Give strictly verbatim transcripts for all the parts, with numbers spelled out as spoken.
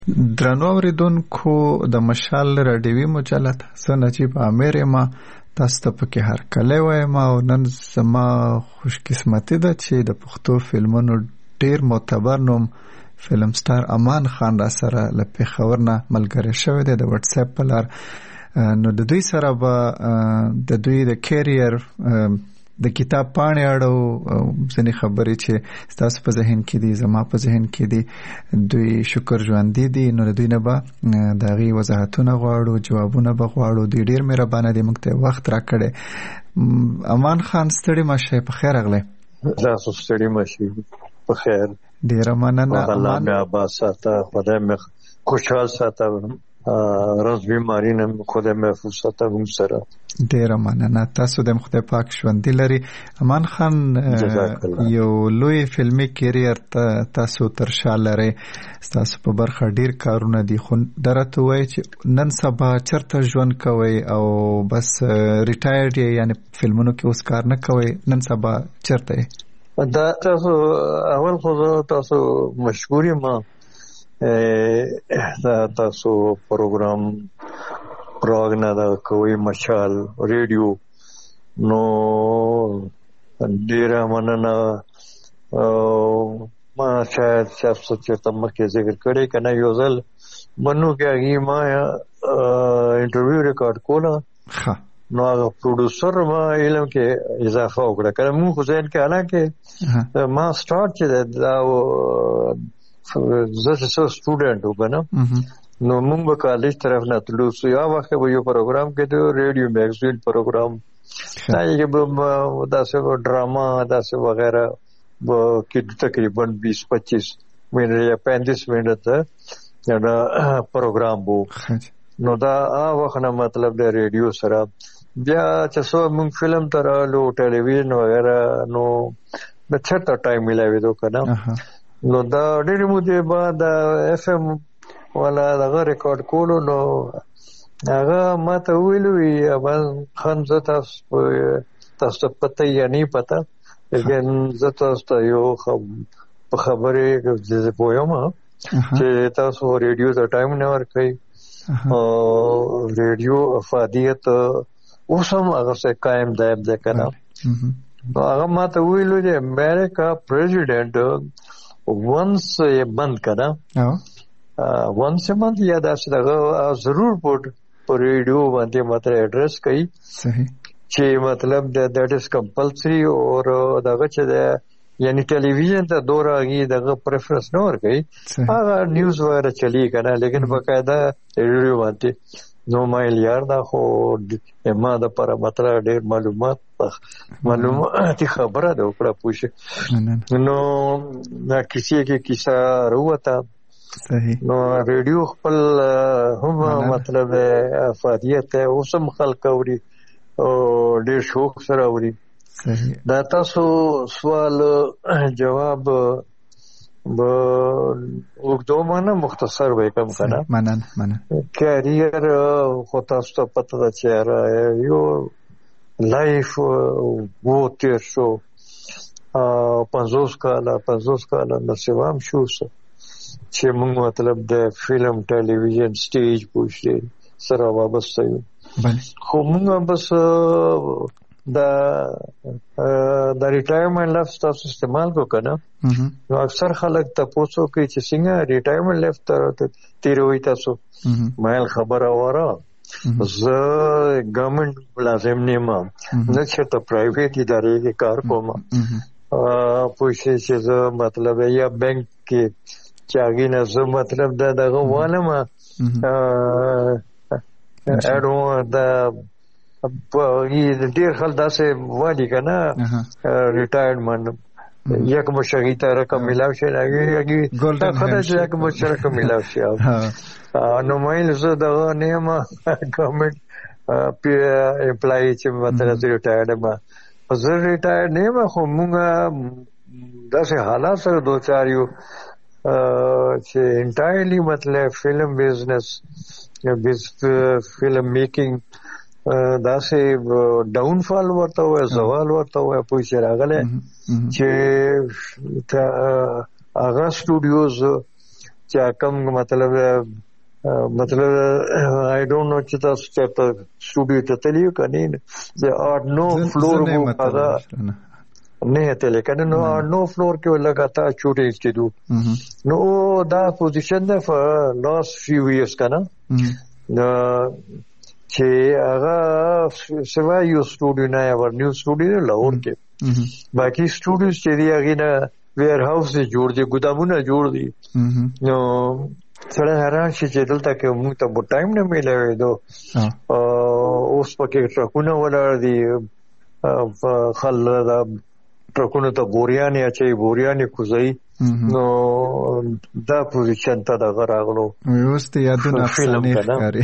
درنو اوریدونکو د مشال راډیوي مجله زه نجیب عامر یم. تاسو ته پکې هر کله وایم او نن زما خوش قسمتي ده چې د پښتو فلمونو ډیر معتبر نوم فلم سټار امان خان را سره له پېښور نه ملګری شوی دی د واتس اپ په لار. نو د دوی سره به د دوی د کیریر د کتاب پاڼې اړه ځینې خبرې چې ستاسو په ذهن کې دي زما په ذهن کې دي دوی شکر ژوندي دي. نو د دوی نه به د هغې وضاحتونه غواړو، جوابونه به غواړو. دوی ډېر مهربانه دي، موږ ته وخت راکړی. امان خان ستړي مه شئ، په خیر راغلی. تاسو ستړي مه شئ، په خیر. ډېره مننه. الله مې آباد ساته، خدای مې خوشحال ساته، راز بیماری نه خدای محفوظ ساته هم سره. ډېره مننه. تاسو د خدای پاک ژوندي لري. امان خان یو لوی فلمي کیریر ته تاسو تر شا لرئ، ستاسو په برخه ډېر کارونه دي، خو دا راته ووایئ چې نن سبا چېرته ژوند کوئ او بس ریټایرډ یې، یعنې فلمونو کې اوس کار نه کوئ، نن سبا چېرته یې؟ دا تاسو اول خو زه تاسو مشکور یم دا تاسو پروګرام راغنه دا کوي مشال ریډیو، نو ډیره مننه. ما شاید تاسو چې مخکې ذکر کړی کنه یو ځل منو کې هغه ما انټرویو ریکارډ کوله، نو هغه پروډوسر ما علم کې اضافه وکړه کنه مو خو ځین کې حالانکه ما سٹارټ چې دا زه چې سټوډنټ وګنه نو موږ به کالج طرف نه تلو. سو یا وخت به یو پروګرام کې د ریډیو میگزین پروګرام هغه به داسې ډراما داسې وغیرہ به کې تقریبا بیس پچیس منټه یا پینتیس منټه دا پروګرام وو. نو دا وخت نه مطلب د ریډیو سره بیا چې سو موږ فلم ترالو ټلویزیون وغیرہ نو د چرته ټایم ملاوي دو کنه. نو دا ډېر مودې بعد اف ام ولا دغه ریکارډ کولو، نو هغه ما ته ویلو امان خان زه تاسو تاسو پته یا نه پته، لیکن زه تاسو یو په خبرې چې پوهیم چې تاسو ریډیو ته ټایم نه ورکوي او ریډیو افادیت اوس هم هغه څه قایم دائم ده کنه. نو هغه ما ته ویلو چې امریکا پریزیډنټ ونس یې بند کړه، ونس یې بند یا داسې دغه ضرور پورټ په ریډیو باندې ماته ایډرس کوي چې مطلب دیٹ از کمپلسری اور دغه چې ده یعنی ټلویزیون ته دور هغه دغه پریفرنس نه ورکوي، هغه نیوز وغیرہ چلی کنه، لیکن باقاعده ریډیو باندې نو مایل یار دا خو ما د پر مطلب ډېر معلومات معلوماتي خبره ده وکړه پوښ. نو دا کیسه کې کیسه وروته صحیح. نو ریډیو خپل هم مطلب افادیت اوسم خلک اوري او ډېر شوق سره اوري. دا تاسو سوال جواب به وګدو مانه مختصر به کوم کنه. منن منن کیریر خو تاسو ته پته ده چې یو لایف وو تیر شو پنځوس کاله پنځوس کاله نسوام شو چې موږ مطلب د فلم ټلویزیون سټیج پوښتې سره وابسته یو، خو موږ بس دا دا ریټایرمنټ لفظ تاسو استعمال کو کنه. نو اکثر خلک تاسو کوي چې څنګه ریټایرمنټ لفظ تر تیروي تاسو مایل خبره وره زه ګورنمنت ملازم نه یم، زه چې ته پرایویټ ادارې کې کار کوم پوښتې چې زه مطلب یا بانک کې چاغی نه زه مطلب دا دغه والم اډو دا په ډیر خل داسې وادي کنه ریټایرمنټ یک مشغی ته رقم ملاو شي هغه ګولډن خدای چې یک مشغی رقم ملاو شي نو مایل زه دغه نیمه ګورنمنت امپلای چې مطلب ریټایرډ ما زه ریټایرډ نیمه، خو موږ داسې حالات سره دو چار یو چې انټایرلی مطلب فلم بزنس فلم میکینګ داسې ډاون فال ورته وای، زوال ورته وای، پوه شي راغله چې هغه سټوډیوز چې کوم مطلب مطلب I don't know چې تاسو چېرته سټوډیو ته تللی کني the are no floor وو هغه نه ته لیکنه نو نو فلور کې لګاتا چوټې کېدو نو دا پوزیشن ده for last few years کنه نو چې هغه سوا یو سټوډیو نه یو نیو سټوډیو لاهور کې باقي سټوډیوز چې دی هغه نه ویر هاوس جوړ دي ګدامونه جوړ دي نو سره حیران شي چې دلته کې موږ ته په ټایم نه میلاوي دو اوس پکې ټرکونه ولاړ دي خل دا ټرکونه ته بوریانې اچي بوریانې کوزي نو دا پوزیشن ته دا غراغلو اوس ته یادونه افسانه ښکاري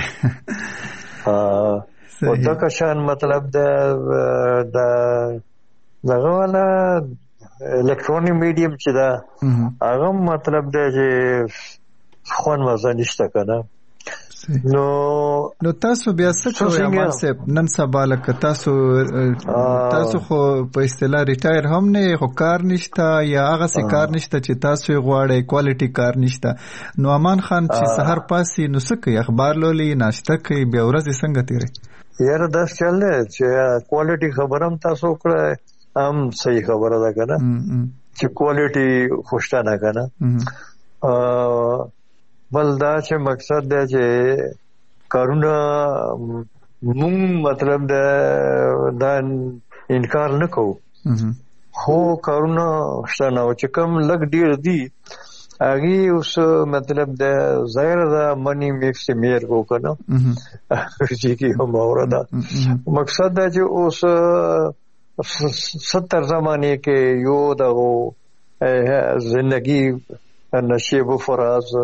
او دا کشان مطلب دا دا دغه ولا الکترونیک میډیم چې دا هغه مطلب دا چې خوان مزه نشته کنه نو نو تاسو بیا څه کوئ عمل صاحب نن سبا لکه تاسو تاسو خو په اصطلاح ریټایر هم نه خو کار نشته یا هغه څه کار نشته چې تاسو یې غواړئ کوالټي کار نشته نو امان خان چې سحر پاسي نو څه کوي اخبار لولي ناشته کوي بیا ورځ څنګه تیري یاره دا چل نه چې کوالټي خبرم تاسو کړه هم صحیح خبره ده کنه چې کوالټي خوشتانه کنه بل دا چې مقصد دی چې کارونه مونږ مطلب دا دا انکار نه کوو خو کارونه شته نو چې کوم لګ ډیر دي هغه اوس مطلب دا ظاهر دا منی میکس میر کو کنه چې کی هم اوردا مقصد دا چې اوس ستر زمانه کې یو دغه زندگی نشیب و فراز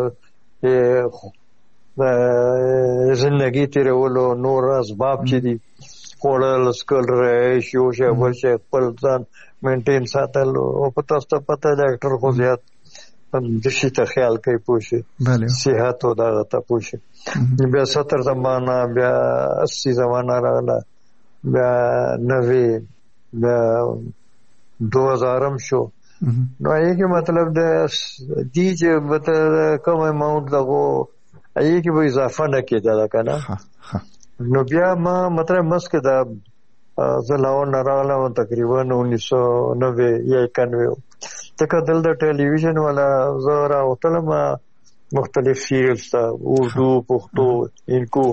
زندگی تیرولو نور اسباب چې دي خوړل سکل رهش یو شی بل شی خپل ځان مینټین ساتل او په تاسو ته پته ده ډاکټر خو زیات د شي ته خیال کوي پوښي صحت او دغه ته پوښي بیا ستر زمانہ بیا اسی زمانہ راغله بیا نوي بیا دو هزارم شو نو یې کې مطلب د دې چې مطلب کوم اماونت دغه یې کې به اضافه نه کېده کنه نو بیا ما مطلب مسکه دا زلاو نراله تقریبا انیس سو نوے یا اکانوے تک دل د ټلویزیون ولا زورا او تلما مختلف سیریلز تا اردو پښتو انکو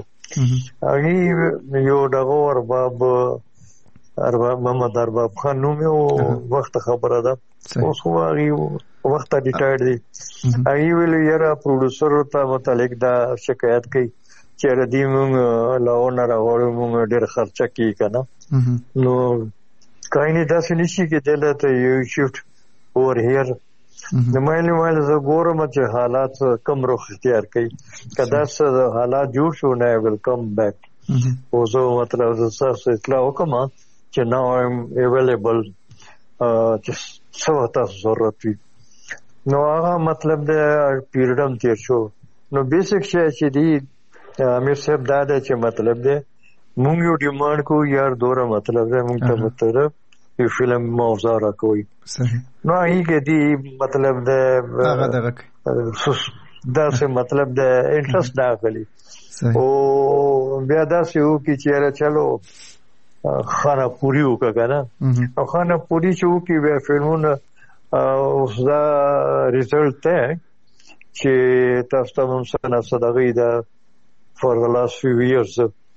هغه یو دغه ارباب ارباب محمد ارباب خان نوم یو وخت خبره ده اوس خو هغه وخت ډیټایډ دی هغه ویل یاره پروډوسر ته متعلق دا شکایت کوي چې ردی مونږ لاونه راغړو مونږ ډېر خرچه کوي کنه نو کاینه داسې نشي کې دلته یو شفت اور هیر د مایل مایل زه ګورم چې حالات کم رخ اختیار کوي کدا څه حالات جوړ شو نه ویلکم بیک او زه مطلب تاسو اطلاع وکم چې نو ایم اویلیبل چې څه تاسو ضرورت وي نو هغه مطلب د پیریډم تیر شو نو بیسیک شی چې دی امیر صاحب دا د چې مطلب دی مونږ یو ډیمانډ کو یار دوره مطلب دی مونږ ته مطلب یو فلم موضوع را کوي نو هغه کې دی مطلب د هغه دغه دا څه مطلب د انټرست داخلي او بیا دا څه یو کې چې چلو خانه پوری وکړه او خانه پوری چې وکي بیا فلمونه اوس دا ریزلټ ته چې تاسو ته هم سره صدقې دا فور د لاست فیو ایئرز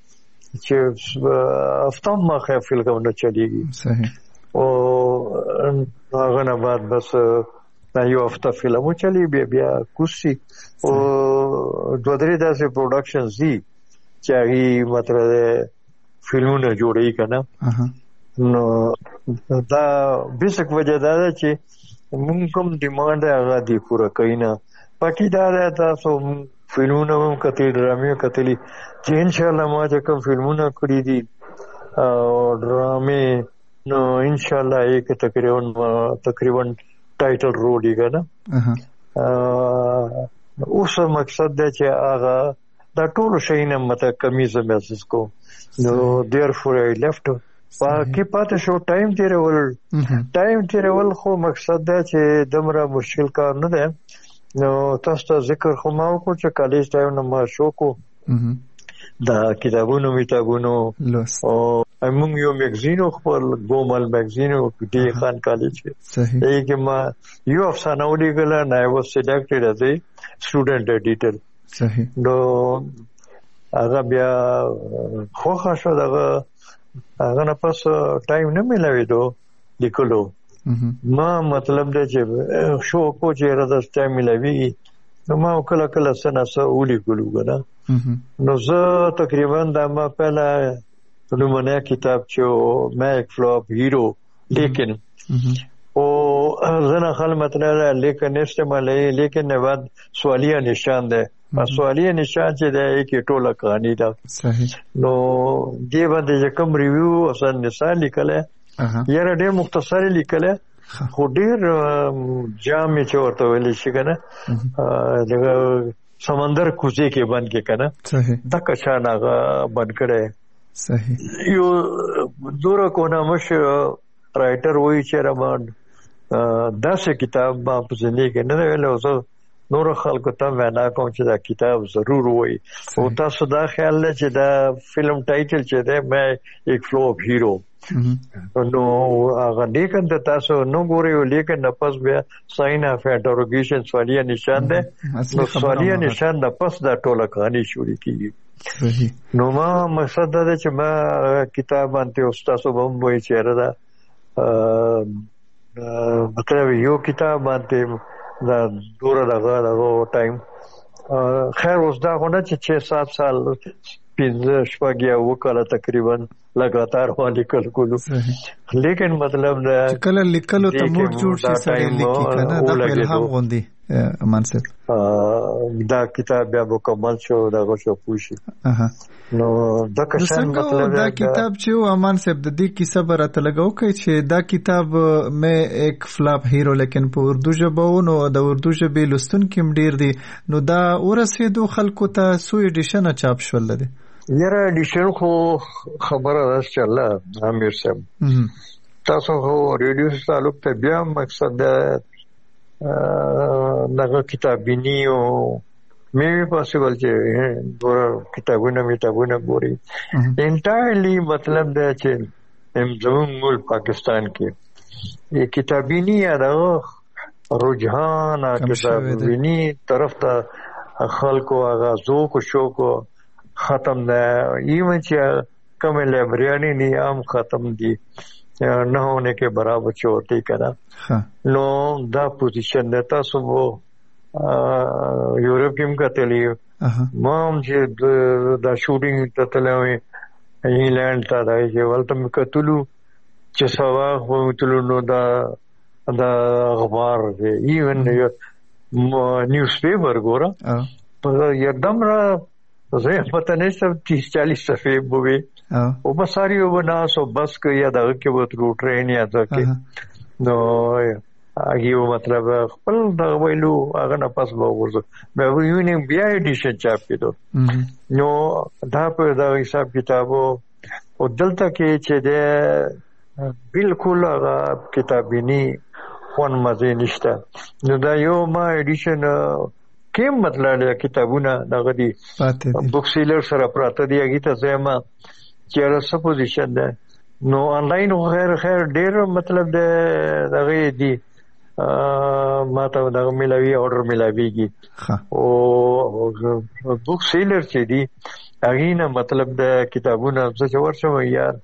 چې افتم ما خیال فلم نه چلیږي صحیح او هغه نه بعد بس دا یو هفته فلم چلی بیا بیا کوشي او دوه درې داسې پروډکشنز دي چې هغه مطلب فلمونه جوړي کنه نو دا بیسک وجه دا ده چې موږ کوم ډیمانډ هغه دی پوره کینا پټی دا ده تاسو فلمونه هم کتي ډرامې کتلي چې ان شاء الله ما چې کوم فلمونه کړی دي او ډرامې نو ان شاء الله یک تقریبا تقریبا ټایټل رول دی کنه اوس مقصد ده چې هغه دا ټول شي نه مته کمیزه محسوس کو نو therefore I left باقي پاتې شو ټایم تیرول ټایم تیرول خو مقصد دا چې دمره مشکل کار نه ده نو تاسو ته ذکر خو ما وکړ چې کالج ټایم نه ما شو کو دا کتابونو میتابونو لوست او موږ یو میگزینو خپل ګومل میگزینو دی خان کالج صحیح دی کې ما یو افسانه ولیکل نه I was selected as a student editor صحیح نو هغه بیا خو خاصه دغه هغه نه پس ټایم نه ملوي دو لیکلو ما مطلب دی چې شو کو چې راځه ټایم ملوي نو ما کله کله سنه سو ولیکلو غواړم نو زه تقریبا دا ما پہلا نمونه کتاب چې میں ایک فلوپ ہیرو لیکن او زنه خل مطلب لیکن استعمال لیکن نه بعد سوالیه نشان ده سوالیه نشان چې ده کې ټوله کہانی ده صحیح نو دی باندې کوم ریویو اصلا نسال لیکله یاره ډېر مختصر لیکله خو ډېر جامع چورته ویل شي کنه دغه سمندر کوزه کې بند کې کنه صحیح د کچاناغه بند کړي صحیح یو دوره کو نامش رائټر وای چې رمان داسې کتاب ما په ځینې کې نه ویل اوس نور خلکو ته وینا کوم چې دا کتاب ضرور وای او تاسو دا خیال لرئ چې دا فلم ټایټل چې ده مې ایک فلوپ هیرو نو هغه لیکن د تاسو نو ګوري لیکن د پس بیا ساين اف انټروګیشن سوالیه نشان ده نو سوالیه نشان د پس دا ټوله کہانی شروع کیږي نو ما مقصد دا چې ما کتاب باندې استاد وبم وای چیرې دا مطلب یو کتاب باندې دا دوره دغه دغه ټایم خیر اوس دا غونه چې شش سات سال پنځه شپږ وکړه تقریبا لګاتار ولیکل کولو لیکن مطلب دا کله لیکلو ته موږ جوړ شي سره لیکي کنه دا په الهام غوندي منصب دا کتاب بیا مکمل شو دا غوښه پوښي نو دا کشان مطلب دا کتاب چې امان صاحب د دې کیسه برته لګاو کوي چې دا کتاب مې ایک فلاپ هیرو لیکن په اردو ژبه نو د اردو ژبې لستون کې ډیر دي نو دا ورسېدو خلکو ته سو ایډیشن چاپ شول دي یاره ایډیشن خو خبره ده چې الله امیر صاحب تاسو خو ریډیو تعلق ته بیا مقصد دغه کتابینی او مې پاسبل چې ګور کتابونه میتابونه ګوري انټایرلی مطلب دا چې زموږ ملک پاکستان کې یہ کتابینی هغه رجحان کتابینی طرف ته خلکو هغه ذوق او شوق ختم ده ایون چې کوم لایبرری نه عام ختم دي نه ہونے کے برابر چوٹی کرا نو دا پوزیشن دیتا سو وہ یورپ کیم کا تلی مام چې دا شوټینګ ته تلوي انګلند ته دا چې ولته کتلو چې سوا خو تلو نو دا دا اخبار دی ایون نیوز پیپر ګورا په یکدم را زه پته نه سم تیس چالیس صفحې بوي او بساري وبنا سو بس کې یا دا کې وترو ټرین یا دا کې نو هغه مطلب خپل دا ویلو هغه نه پس به ورزه به یونیم بیا ایډیشن چاپ کړو نو دا په دا حساب کتابو او دلته کې چې ده بالکل هغه کتابینی خون مزه نشته نو دا یو ما ایډیشن کیم مطلب کتابونه دغه دي بوک سیلر سره پراته دی هغه ته زما چیرې سپوزیشن ده نو انلاین غیر خیر ډیر مطلب دغه دی ما ته دغه ملوي اورډر ملويږي او بوک سیلر چې دی هغه نه مطلب د کتابونه څه ورشم یار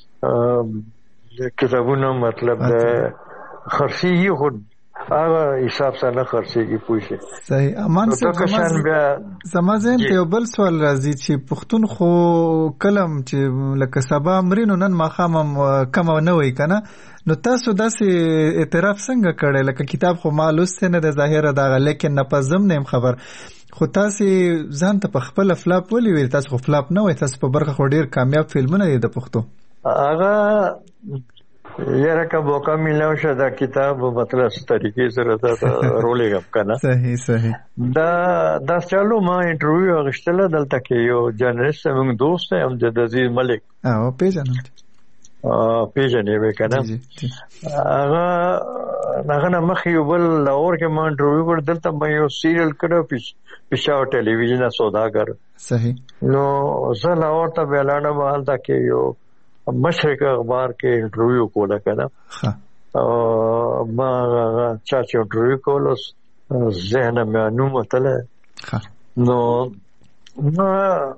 کتابونه مطلب د خرسي خو هغه حساب سره خرڅيږي پوښي صحیح امان صاحب زما زين ته بل سوال راځي چې پښتون خو کلم چې لکه سبا امرینو نن ماخام کم نه وای کنه نو تاسو داسې اعتراف څنګه کړی لکه کتاب خو مالوست نه د ظاهره دا لیکن نه پزم نیم خبر خو تاسو ځان ته په خپل فلاپ ولې ویل تاسو خو فلاپ نه وای تاسو په برخه خو ډیر کامیاب فلمونه دي د پښتو هغه یاره کا موقع ملو شه دا کتاب مطلب طریقې سره دا رولینګ اپ کنه صحیح صحیح دا دا چالو ما انټرویو غشتله دلته کې یو جرنالست موږ دوست هم د عزیز ملک او پیژنم پیژنې وې کنه هغه هغه نه مخ یو بل لاهور کې ما انټرویو کړ دلته مې یو سیریل کړو پېښور ټلویزیون سوداګر صحیح نو زه لاهور ته ولاړم حالت کې یو مشرق اخبار کې انټرویو کوله کنه او ما چا چې انټرویو کولو ذهن مې نوم وتله نو ما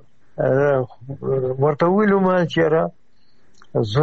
ورته ویلو ما چیرې زه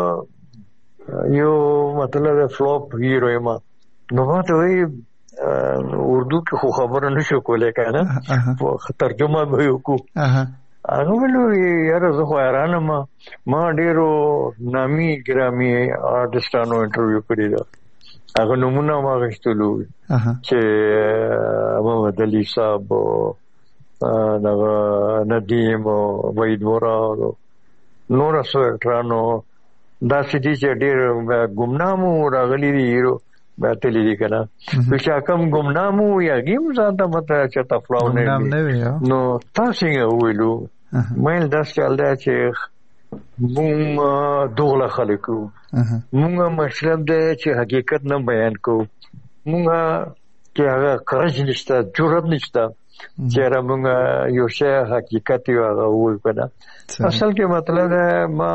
یو مطلب فلوپ هیرو یم نو ما ته وی اردو کې خو خبره نشو کولای کنه ترجمه به وکړو هغه ولو یاره زه خو حیران ما ما ډیرو نامي ګرامي آرټستانو انټرویو کړی دا هغه نمونه ما غوښتلو چې محمد علي صاحب دغه ندیم وحید مراد نور سوټرانو دا سدي چې ډېر ګمنامو راغلي دي هیرو باتلی دي کنه چې کوم ګمنامو یا گیم ځانته مته چې تفلاو نه نو تاسو یې ویلو مېل دا چل دا چې مونږ دوغله خلکو مونږ مطلب دی چې حقیقت نه بیان کو مونږ چې هغه کارج نشته جرأت نشته چې را مونږ یو شی حقیقت یو هغه وایو کنه اصل کې مطلب ما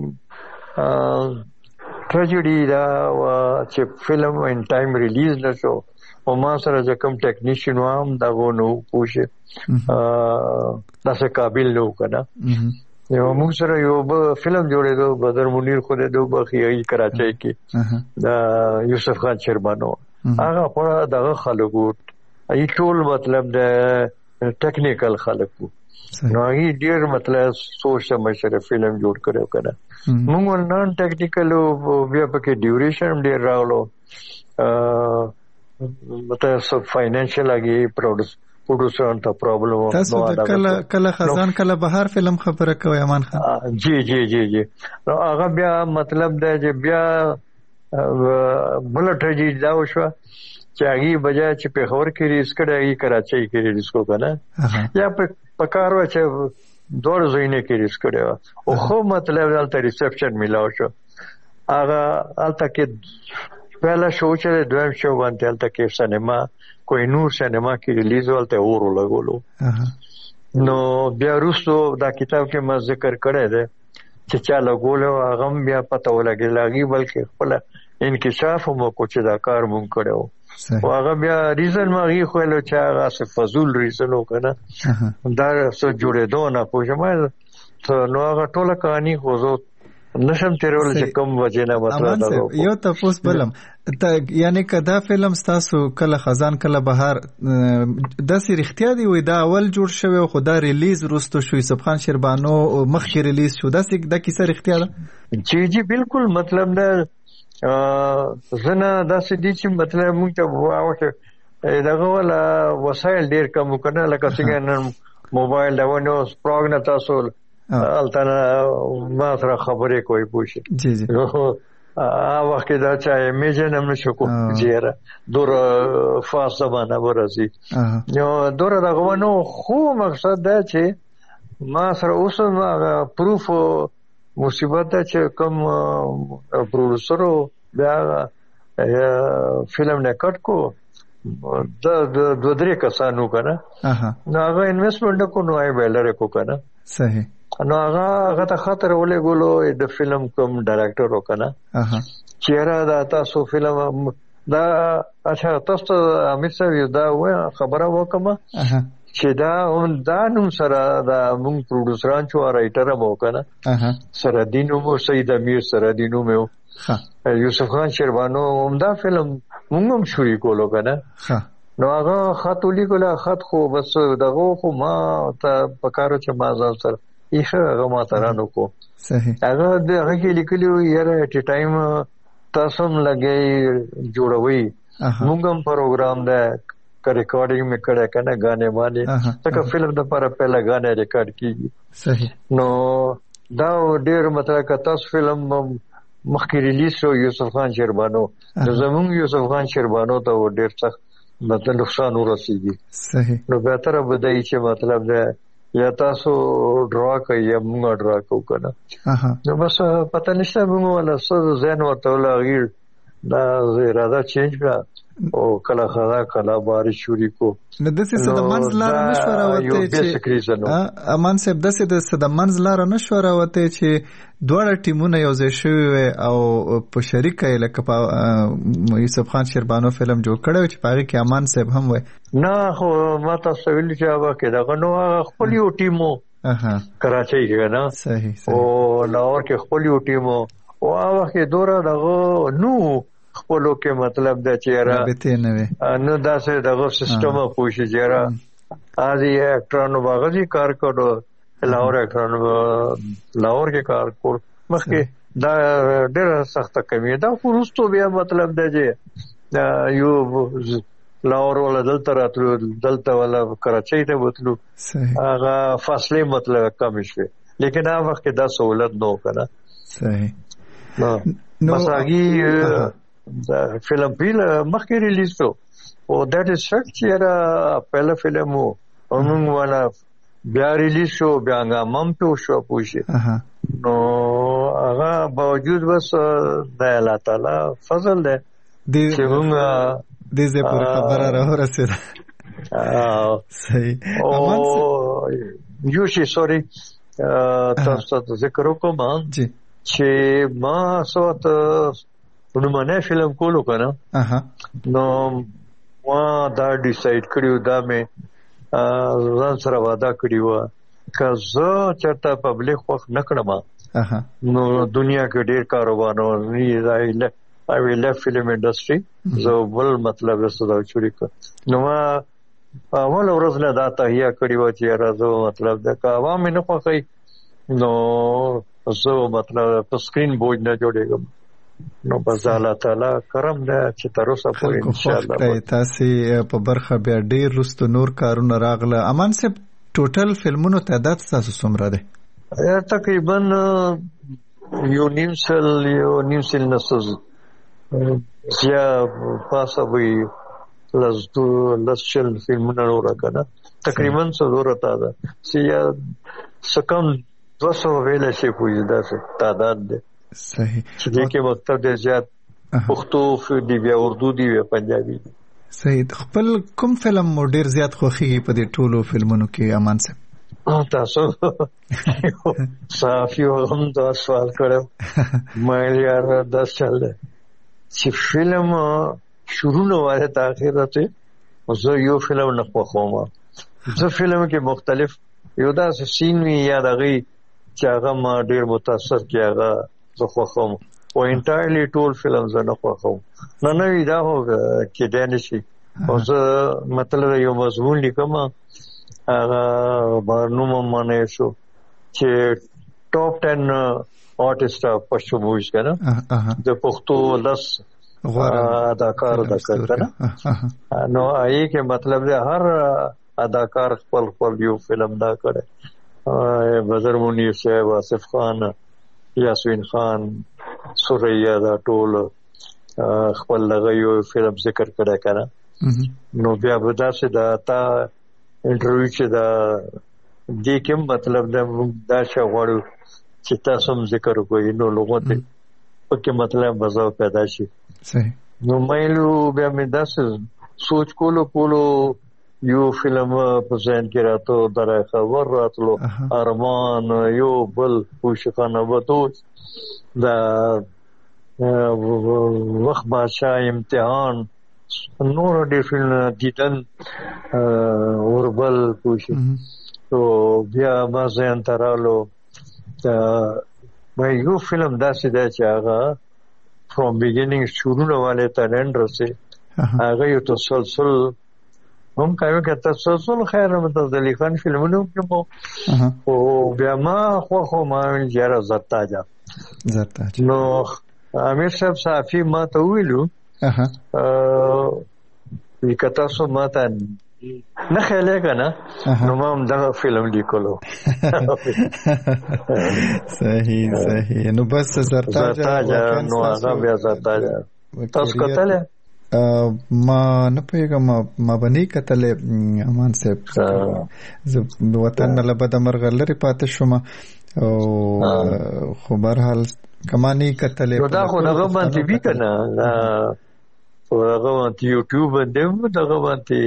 ټریجډي دا چې فلم ان ټایم ریلیز نشو او ما سره چې کوم ټیکنیشن وام دا غونو پوښه دا څه قابل نو کنه یو موږ سره یو فلم جوړېدو بدر منیر خو دې دوه بخیای کراچۍ کې دا یوسف خان شربانو هغه په دغه خلکو ای ټول مطلب د ټیکنیکل خلکو نو هی ډیر مطلب سوچ مشره فلم جوړ کړو کنه موږ نن ټیکنیکل بیا پکې ډیوریشن ډیر راغلو مطلب سب فاینانشل اگې پروډوس پروډوسر ته پرابلم و تاسو کله کله خزان کله بهار فلم خبره کوي امان خان جی جی جی جی نو هغه بیا مطلب دا چې بیا بل ټریجډي دا وشو چې هغه بجا چې په خبر کې ریس کړی کراچۍ کې ریس کو کنه یا په پکارو چې دوه ځینې کې ریس کړی او خو مطلب دلته ریسپشن ملاو شو هغه الته کې پہلا شو چې دویم شو باندې الته کې سینما کوئی نور سینما کې ریلیز ولته اورو لګولو نو بیا وروسته دا کتاب کې ما ذکر کړی دی چې چا لګولو هغه بیا پته ولګی لاګي بلکې خپل انکشاف مو کو چې دا کار مونږ کړو او هغه بیا ریزن ما غي خو له چا هغه څه فزول ریزن وکنه دا څه جوړېدو نه پوښمه نو هغه ټوله کہانی خو زه نشم تیرول چې کوم وجه نه مطلب دا یو تاسو بلم یعنی کدا فلم تاسو کله خزان کله بهار د سری اختیار دی وای دا اول جوړ شوی خو دا ریلیز روستو شو یوسف خان شربانو مخکې ریلیز شو دا څه د کیسه اختیار جی جی بالکل مطلب دا زنه دا سدي چې مطلب مونږ ته واوته دغه ولا وسایل ډیر کم کنه لکه څنګه نن موبایل دا ونه سپروګ نه تاسو التنا ما سره خبرې کوي پوښي جی جی ا وخت دا چې امیجن هم نشو کو جیره دور فاس زمانہ ورسي یو دور دغه ونه خو مقصد دا چې ما سره اوس پروف مصیبت چې کوم پروډوسر بیا فلم نه کټ کو د د درې کسانو کنه نو هغه انویسټمنټ کو نو ای ویلر کو کنه صحیح نو هغه هغه ته خاطر ولې ګولو د فلم کوم ډایرکټر وکنه چیرې دا تاسو فلم دا اچھا تاسو امیر صاحب دا و خبره وکم چې دا اون دا نوم سره دا مونږ پروډوسران چو رائټر مو کنه سره دینو مو سید امیر سره دینو مو یوسف خان شربانو عمدہ فلم مونږ هم شوري کولو کنه نو هغه خاطولی کوله خط خو بس دغه خو ما ته پکارو چې ما ځل سره ایخه هغه ما ترانو کو صحیح هغه دغه کې لیکلو یاره اټ ټایم تاسو هم لګي جوړوي مونږ هم پروګرام ده ریکارډینګ مې کړه کنه غانې باندې تک فلم د پر پهلا غانې ریکارډ کیږي صحیح نو دا ډېر مطلب که تاسو فلم مخکې ریلیز شو یوسف خان شربانو زمونږ یوسف خان شربانو ته ډېر سخت مطلب نقصان ورسیږي صحیح نو به تر بدای چې مطلب ده یا تاسو ډرا کوي یا موږ ډرا کوو کنه نو بس پته نشته موږ ولا څه ځین ورته ولغیر دا اراده چینج کړه او کله خدا کله بارش شوري کو نو د څه د منځ لار نشو راوته چې امان صاحب د څه د منځ لار نشو راوته چې دوه ټیمونه یو ځای شوي او په شریکه لکه په یوسف خان شیربانو فلم جوړ کړو چې پاره کې امان صاحب هم وای نه خو ما تاسو ویل چې هغه کې دا نو خپل یو ټیمو اها کراچۍ کې نه صحیح او لاهور کې خپل یو ټیمو او هغه کې دوره دغه نو خپلو کې مطلب دا چې را نو دا سه دغه سیستم پوښي چې را ازي اکټرانو باغزي کار کړو لاهور اکټرانو لاهور کې کار کړ مخکې دا ډېر سخت کمی دا ورستو بیا مطلب دا چې یو لاهور ولا دلته راتلو دلته ولا کراچۍ ته وتلو هغه فاصله مطلب کم شي لیکن هغه وخت دا سہولت نو کنه صحیح نو مساګي دا فلم پیل مخکې ریلیز شو او دیٹ از شک چې را پهلا فلم وو او موږ والا بیا ریلیز شو بیا هغه په شو پوښي نو هغه باوجود بس د الله تعالی فضل دی چې موږ دې زه پر خبره را ورسېد او صحیح او یو شي سوري تاسو ته ذکر وکم جی چې ما صوت نو منه فلم کولو کنه اها نو ما دا ډیسایډ کړیو دا مې ځان سره وعده کړیو که زه چرته پبلک وخت نکړم اها نو دنیا کې ډیر کاروبارونه نه راځي I will left film industry زه ول مطلب سودا چوري کړ نو ما اول ورځ نه دا تهیا کړیو چې راځو مطلب دا کا عوام نه خوښي نو زه مطلب په سکرین بوج نه جوړېږم نو بس الله تعالی کرم دې چې تر اوسه پورې ان شاء الله تاسو په برخه بیا ډیر رستو نور کارونه راغله امان صاحب ټوټل فلمونو تعداد تاسو څومره دی تقریبا یو نیم سل یو نیم سل نسوز یا پاسه وي لز دو لز شل فلمونه راکنه تقریبا څلور تا ده سیا سکم دو سو ویل شي کوی دا تعداد ده صحیح چې دې کې مکتب دې زیات پښتو دی بیا اردو دی بیا پنجابي صحیح خپل کوم فلم مو ډیر زیات خوخي په دې ټولو فلمونو کې امان صاحب تاسو صافي هم دا سوال کړو مې یار دا چل چې فلم شروع نه وایي ته اخر ته زه یو فلم نه خوښوم زه فلم کې مختلف یو دا سین وی یا دغه چې هغه ما ډیر متاثر کی هغه زه خوښوم او انټایرلی ټول فلم زه نه خوښوم نه نه دا هو کې دانشي او زه مطلب یو مضمون لیکم هغه برنامه باندې شو چې ټاپ ټن آرټیسټ په شمولیت کړه د پښتو لس اداکار دا کړه نو آی کې مطلب دی هر اداکار خپل خپل یو فلم دا کړه بدر منیر صاحب آصف خان یاسمین خان سوریا دا ټول خپل لغه یو فلم ذکر کړه کړه نو بیا به دا چې دا تا انټرویو چې دا دې کوم مطلب دا دا شغړو چې تاسو هم ذکر کوئ نو لوګو ته پکې مطلب بزاو پیدا شي صحیح نو مېلو بیا مې داس سوچ کولو کولو یو فلم په ځین کې راتو درای خبر راتلو ارمان یو بل پوښتنه وته دا وخت بادشاہ امتحان نور ډېر فلم دیدن اوربل پوښي تو بیا ما ځین ترالو مې یو فلم داسې دی چې هغه from beginning شروع نه والے تر end رسې هغه یو تسلسل هم کوي که تسلسل خیر متز علی خان فلمونو کې مو او بیا ما خو خو ما یاره زرتاجا زرتاجا نو امیر صاحب صافي ما ته ویلو اها ا وکتا سو ما ته نه خیاله کنه نو ما هم دا فلم لیکلو صحیح صحیح نو بس زرتاجا نو هغه بیا زرتاجا تاسو کتل ما نه پوهېږم ما به نه کتلې امان صاحب زه وطن نه له بده مرغه لرې پاتې شوم او خو بهرحال که ما نه کتلې نو دا خو دغه باندې وي که نه خو هغه باندې یوټیوب باندې هم دغه باندې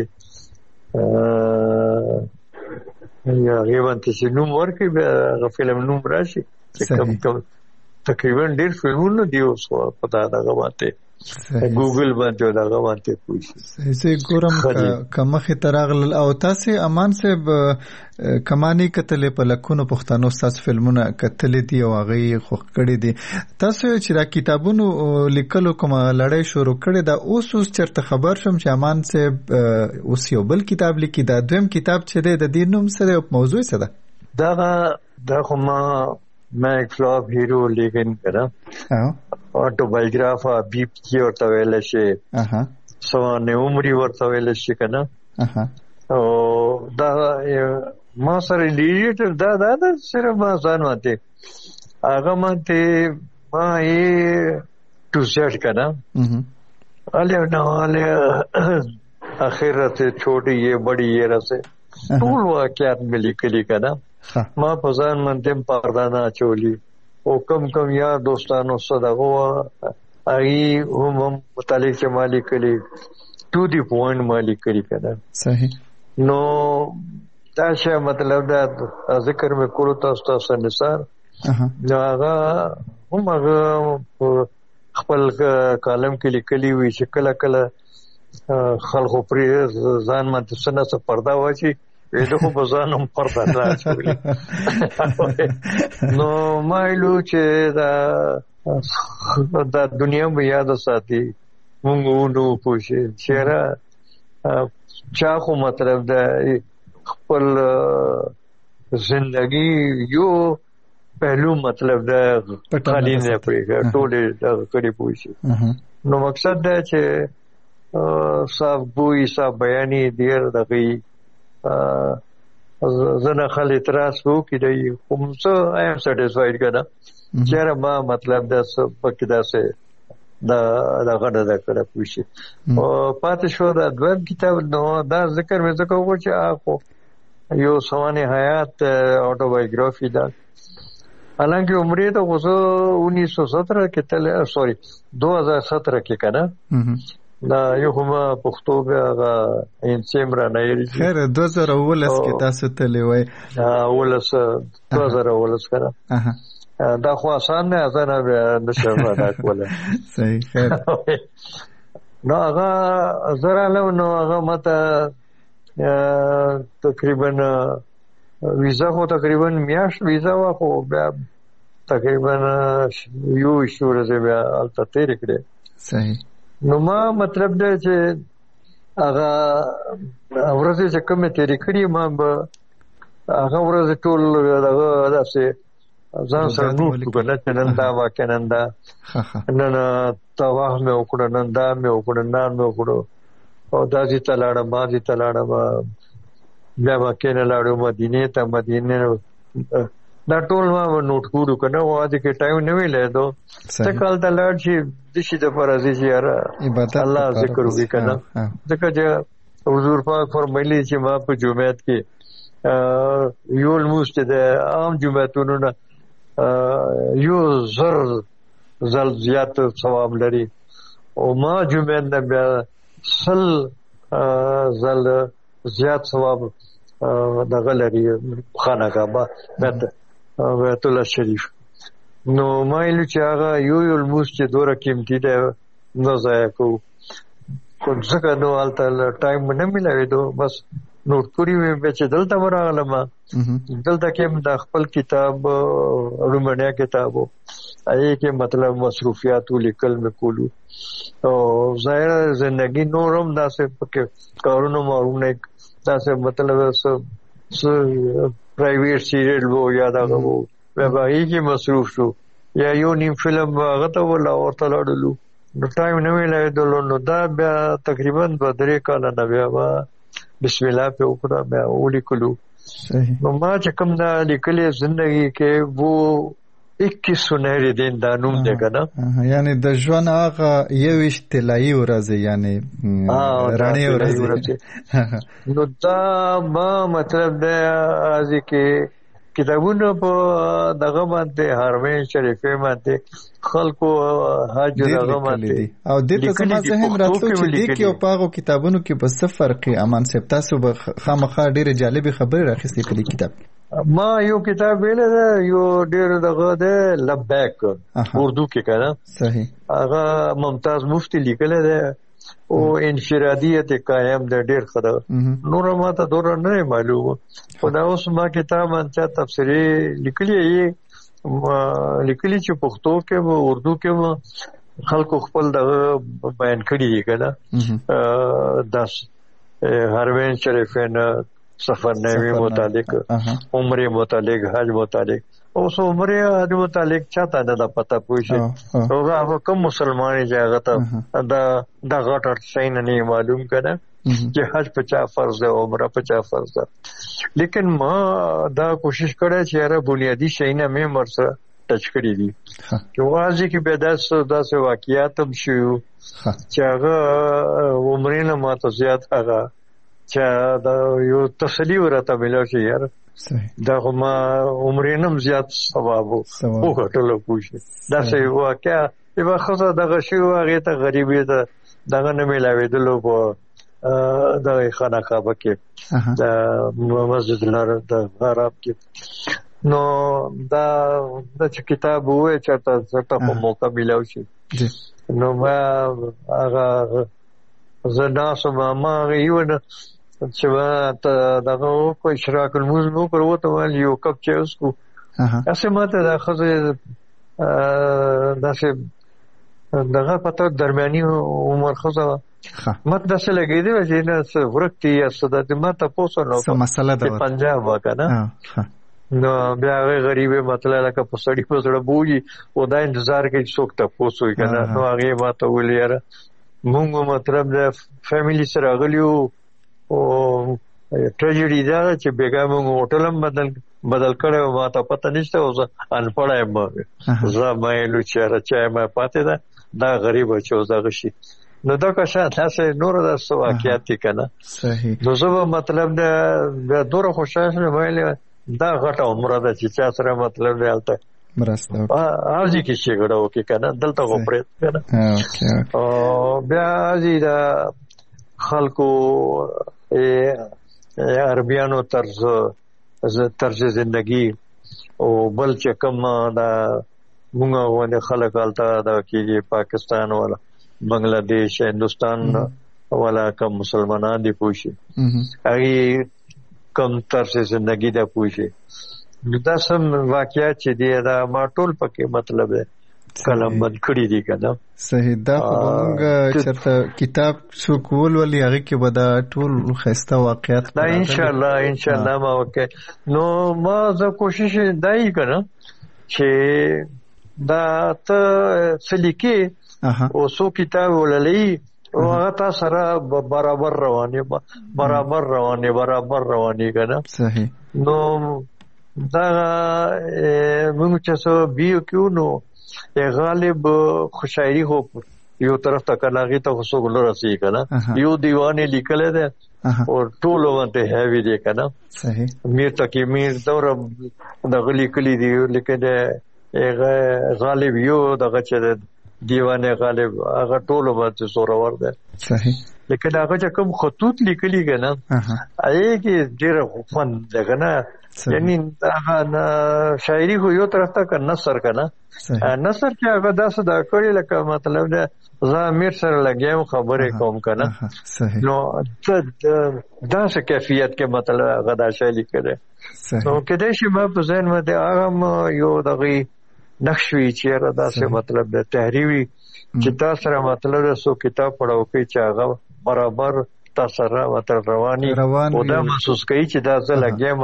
هغې باندې چې نوم ورکړي بیا هغه فلم نوم راشي کم کم تقریبا ډېر فلمونه دي اوس په دغه باندې ګوګل باندې او دغه باندې پوه شي. زه ګورم که مخې ته راغلل او تاسې امان صاحب که ما نه کتلې په لکونو پښتنو ستاسو فلمونه کتلې دي او هغه یې خوښ کړي دي. تاسو چې دا کتابونو لیکلو کومه لړۍ شروع کړې ده اوس اوس چېرته خبر شم چې امان صاحب اوس یو بل کتاب لیکي. دا دویم کتاب چې دی د دې نوم څه دی او موضوع څه ده؟ دغه دا خو ما मैं एक flop hero लेकिन करा ऑटोबायोग्राफा बीप की ورته ویل شي سوانه عمرې ورته ویل شي کنه او دا ما سره لیډر دا دا سره ما ځان ماته هغه ماته ما یې ټو سیټ کنه اله نو اله اخرت छोटी ये बड़ी ये रसे ټول واقعات ملي کلی کنه ما په ځان باندې پردانه چولی او کم کم یا دوستانو صدقو ای هم متعلق چې مالی کلی ټو دی پوینټ مالی کلی کنه صحیح. نو دا څه مطلب دا ذکر مې کولو تاسو تاسو نثار هغه هم هغه خپل کالم کې لیکلی وی چې کله کله خلکو پرې ځان باندې څنګه څه پردا واچي ایدو خو بزانم پردا راځي نو مایلو چې دا دا دنیا مې یاد ساتي مونږ نو پوښي چیرې چا خو مطلب دا خپل زندگی یو پهلو مطلب دا خالی نه پرېږه ټولې دا کړي پوښي نو مقصد دا چې صاحب بوئی صاحب بیانی دیر دغی زنه خل اعتراض وو کې دی کوم څه ایم سټیسفاید کړه چیرې ما مطلب دا پکې دا څه دا دا غړه دا کړه پوښي او پاتې شو دا دویم کتاب نو دا ذکر مې ځکه وکړ چې اخو یو سوانه حیات اټوبایوګرافي دا حالانکه عمرې ته اوس उन्नीस सौ सत्रह کې تل سوري दो हज़ार सत्रह کې کنه دا یو هم پښتو بیا انسیم را نه یری خیر دو هزار ولس کې تاسو تللی وای ولس دو هزار ولس کنه دا خو آسان نه آسان بیا نشم دا کوله صحیح خیر نو هغه زرا له نو هغه مته تقریبا ویزا خو تقریبا میاش ویزا وا خو بیا تقریبا یو شوره بیا الته تیر کړه صحیح. نو ما مطلب دا چې هغه ورځې چې کومه تیری کړی ما به هغه ورځې ټول هغه داسې ځان سره نوټ کړل چې نن دا واقع نن دا نن تواه مې وکړ نن دا مې وکړ نن مې وکړ او دا چې تلاړه ما چې تلاړه ما بیا واقع نه لاړو مدینه ته مدینه دا ټول ما نوٹ کړو کنه و اده کې ټایم نه ویلې دو څه کال ته لاړ شي د شي د فرضي یار الله ذکر وکړي کنه ځکه چې حضور پاک فرمایلی چې ما په جمعات کې یو المست د عام جمعتونو نه یو زر زل زیات ثواب لري او ما جمعه نه بیا سل زل زیات ثواب دغه لري خانه کعبه بیت الله شریف نو مایلو چې هغه یو یو الموس چې دوره قیمتي ده نو ځای کو کو ځکه نو الته ټایم نه ملوي دو بس نوٹ کړی وې چې دلته ورغلم دلته کې د خپل کتاب رومانیا کتابو اې کې مطلب مصروفیات لیکل مې کولو او ظاهر زندگی نورم داسې پکې کارونو مارونه داسې مطلب سب پرایویټ سیریل وو یا دا وو به کې مصروف شو یا یو نیم فلم هغه ته ولا ورته لاړلو نو ټایم نه ویلای دلو نو دا بیا تقریبا دوه درې کال نه بیا بسم الله په وکړه بیا ولیکلو نو ما چې کوم دا لیکلې ژوندۍ کې وو اکیس سنهری دین دا نوم دی کنه، یعنی د ژوند هغه یویشت طلایي ورځې یعنی رڼې ورځې. نو دا ما مطلب دی ازي کې کتابونه په دغه باندې حرمین شریفه باندې خلکو حج دغه باندې او د ته سم ذهن راتلو چې د کې او پاغو کتابونو کې بس فرق امان سپ تاسو به خامخا ډیره جالب خبره راخستې په کتاب. ما یو کتاب ویل یو ډیر دغه د لبیک اردو کې کنه صحیح هغه ممتاز مفتی لیکل دی او انفرادیت قائم د ډیر خدای نور ما ته دور نه معلومه خدا اوس ما کتاب انچا تفسیری لیکلی یې لیکلی چې پښتو کې او اردو کې خلکو خپل د بیان کړي دي کنه داس حرمین شریفین سفر نوی متعلق عمره متعلق حج متعلق اوس عمره حج متعلق چاته نه پتا پوښي هغه کوم مسلمان چې هغه ته دا دا غټ شي نه معلوم کنه چې حج پچا فرض ده عمره پچا فرض ده. لیکن ما دا کوشش کړه چې هر بنیادی شي نه مې مرسه ټچ کړی دي چې واځي کې به داسې داسې واقعیات هم شو چې هغه عمره نه ماته زیات هغه چې دا یو تسلی ورته ملو شي یار دا ما عمره نم زیات ثواب وو غټلو پوښي دا څه واقعیا یو خزه دغه شی هغه ته غریبی ته دغه نه ملاوي دلو په د خانه کعبه کې د مسجد لار د عرب کې نو دا د کتاب وې چې تاسو ته په موقع ملاوي شي نو ما هغه زدا سما ما یو نه چې وا ته دغه کو اشراق الموز نو کړو ته ول یو کپ چې اوس کو اسه ماته د خزه داسې دغه پته درمیاني عمر خزه مت داسې لګیدي چې نه څه ورکتي یا صدات ماته پوسو نو څه مسله ده پنجاب وکنه نو بیا غریبه مطلب لکه په سړی په سره بوجي او دا انتظار کوي څوک ته پوسو کنه نو هغه ماته ویل مونږ مطلب د فیملی سره غلیو او ټریجډي دا چې بیګا مونږ هوټلم بدل بدل کړو ما ته پته نشته او ان پړایم زه مې لو چې راچای ما پاتې ده دا غریب چې اوس دغه شي نو دا که څه تاسو نور د واقعیت کنه صحیح نو زه مطلب د دوره خوشاله ویل دا غټه عمره ده چې چا سره مطلب دی البته مرسته ارزي کې شي غړو کې کنه دلته غوپرې کنه او بیا ازي دا خلکو عربيانو طرز طرز زندگی او بل چې کوم دا موږ ونه خلک الته دا کې پاکستان ولا بنگلاديش هندستان ولا کوم مسلمانان دي پوښي هغه کوم طرز زندگی دا پوښي دا سم واقعیت چې دی دا ما ټول پکې مطلب دی کلم بند کړی دی کنه صحیح دا موږ چرته کتاب شو کول ولې هغه کې به دا ټول خسته واقعیت دا ان شاء الله ان شاء الله ما وکړ نو ما زه کوشش دای کړم چې دا ته سلیکي او سو کتاب وللې او هغه تاسو سره برابر رواني برابر رواني برابر رواني کنه صحیح نو دا موږ چې سو بیو کیو نو غالب خوشاعری هو یو طرف ته کلاغي ته وسو ګل راسي کنه یو دیوانه لیکل ده او ټول وانته هیوی دی کنه صحیح میر تکي میر دور د غلي کلی دی لیکل غالب یو دغه چې دیوانه غالب هغه ټول وانته زور ور ده صحیح لیکن هغه چې کوم خطوط لیکلي کنه اې کې ډېر فن دغه نه یعنی هغه شاعري خو یو طرف ته کنه نثر کنه نثر چې هغه داسې دا کړی لکه مطلب ده زه امیر سره لګیم خبرې کوم کنه نو داسې کیفیت کې مطلب هغه دا شی لیکل نو کله چې ما په ذهن مې هغه یو دغه نقشوي چې را داسې مطلب ده تحریوي چې تاسو سره مطلب سو کتاب پڑھاو کې چې هغه برابر تاسو سره مطلب رواني او دا محسوس کوي چې دا ځل لګیم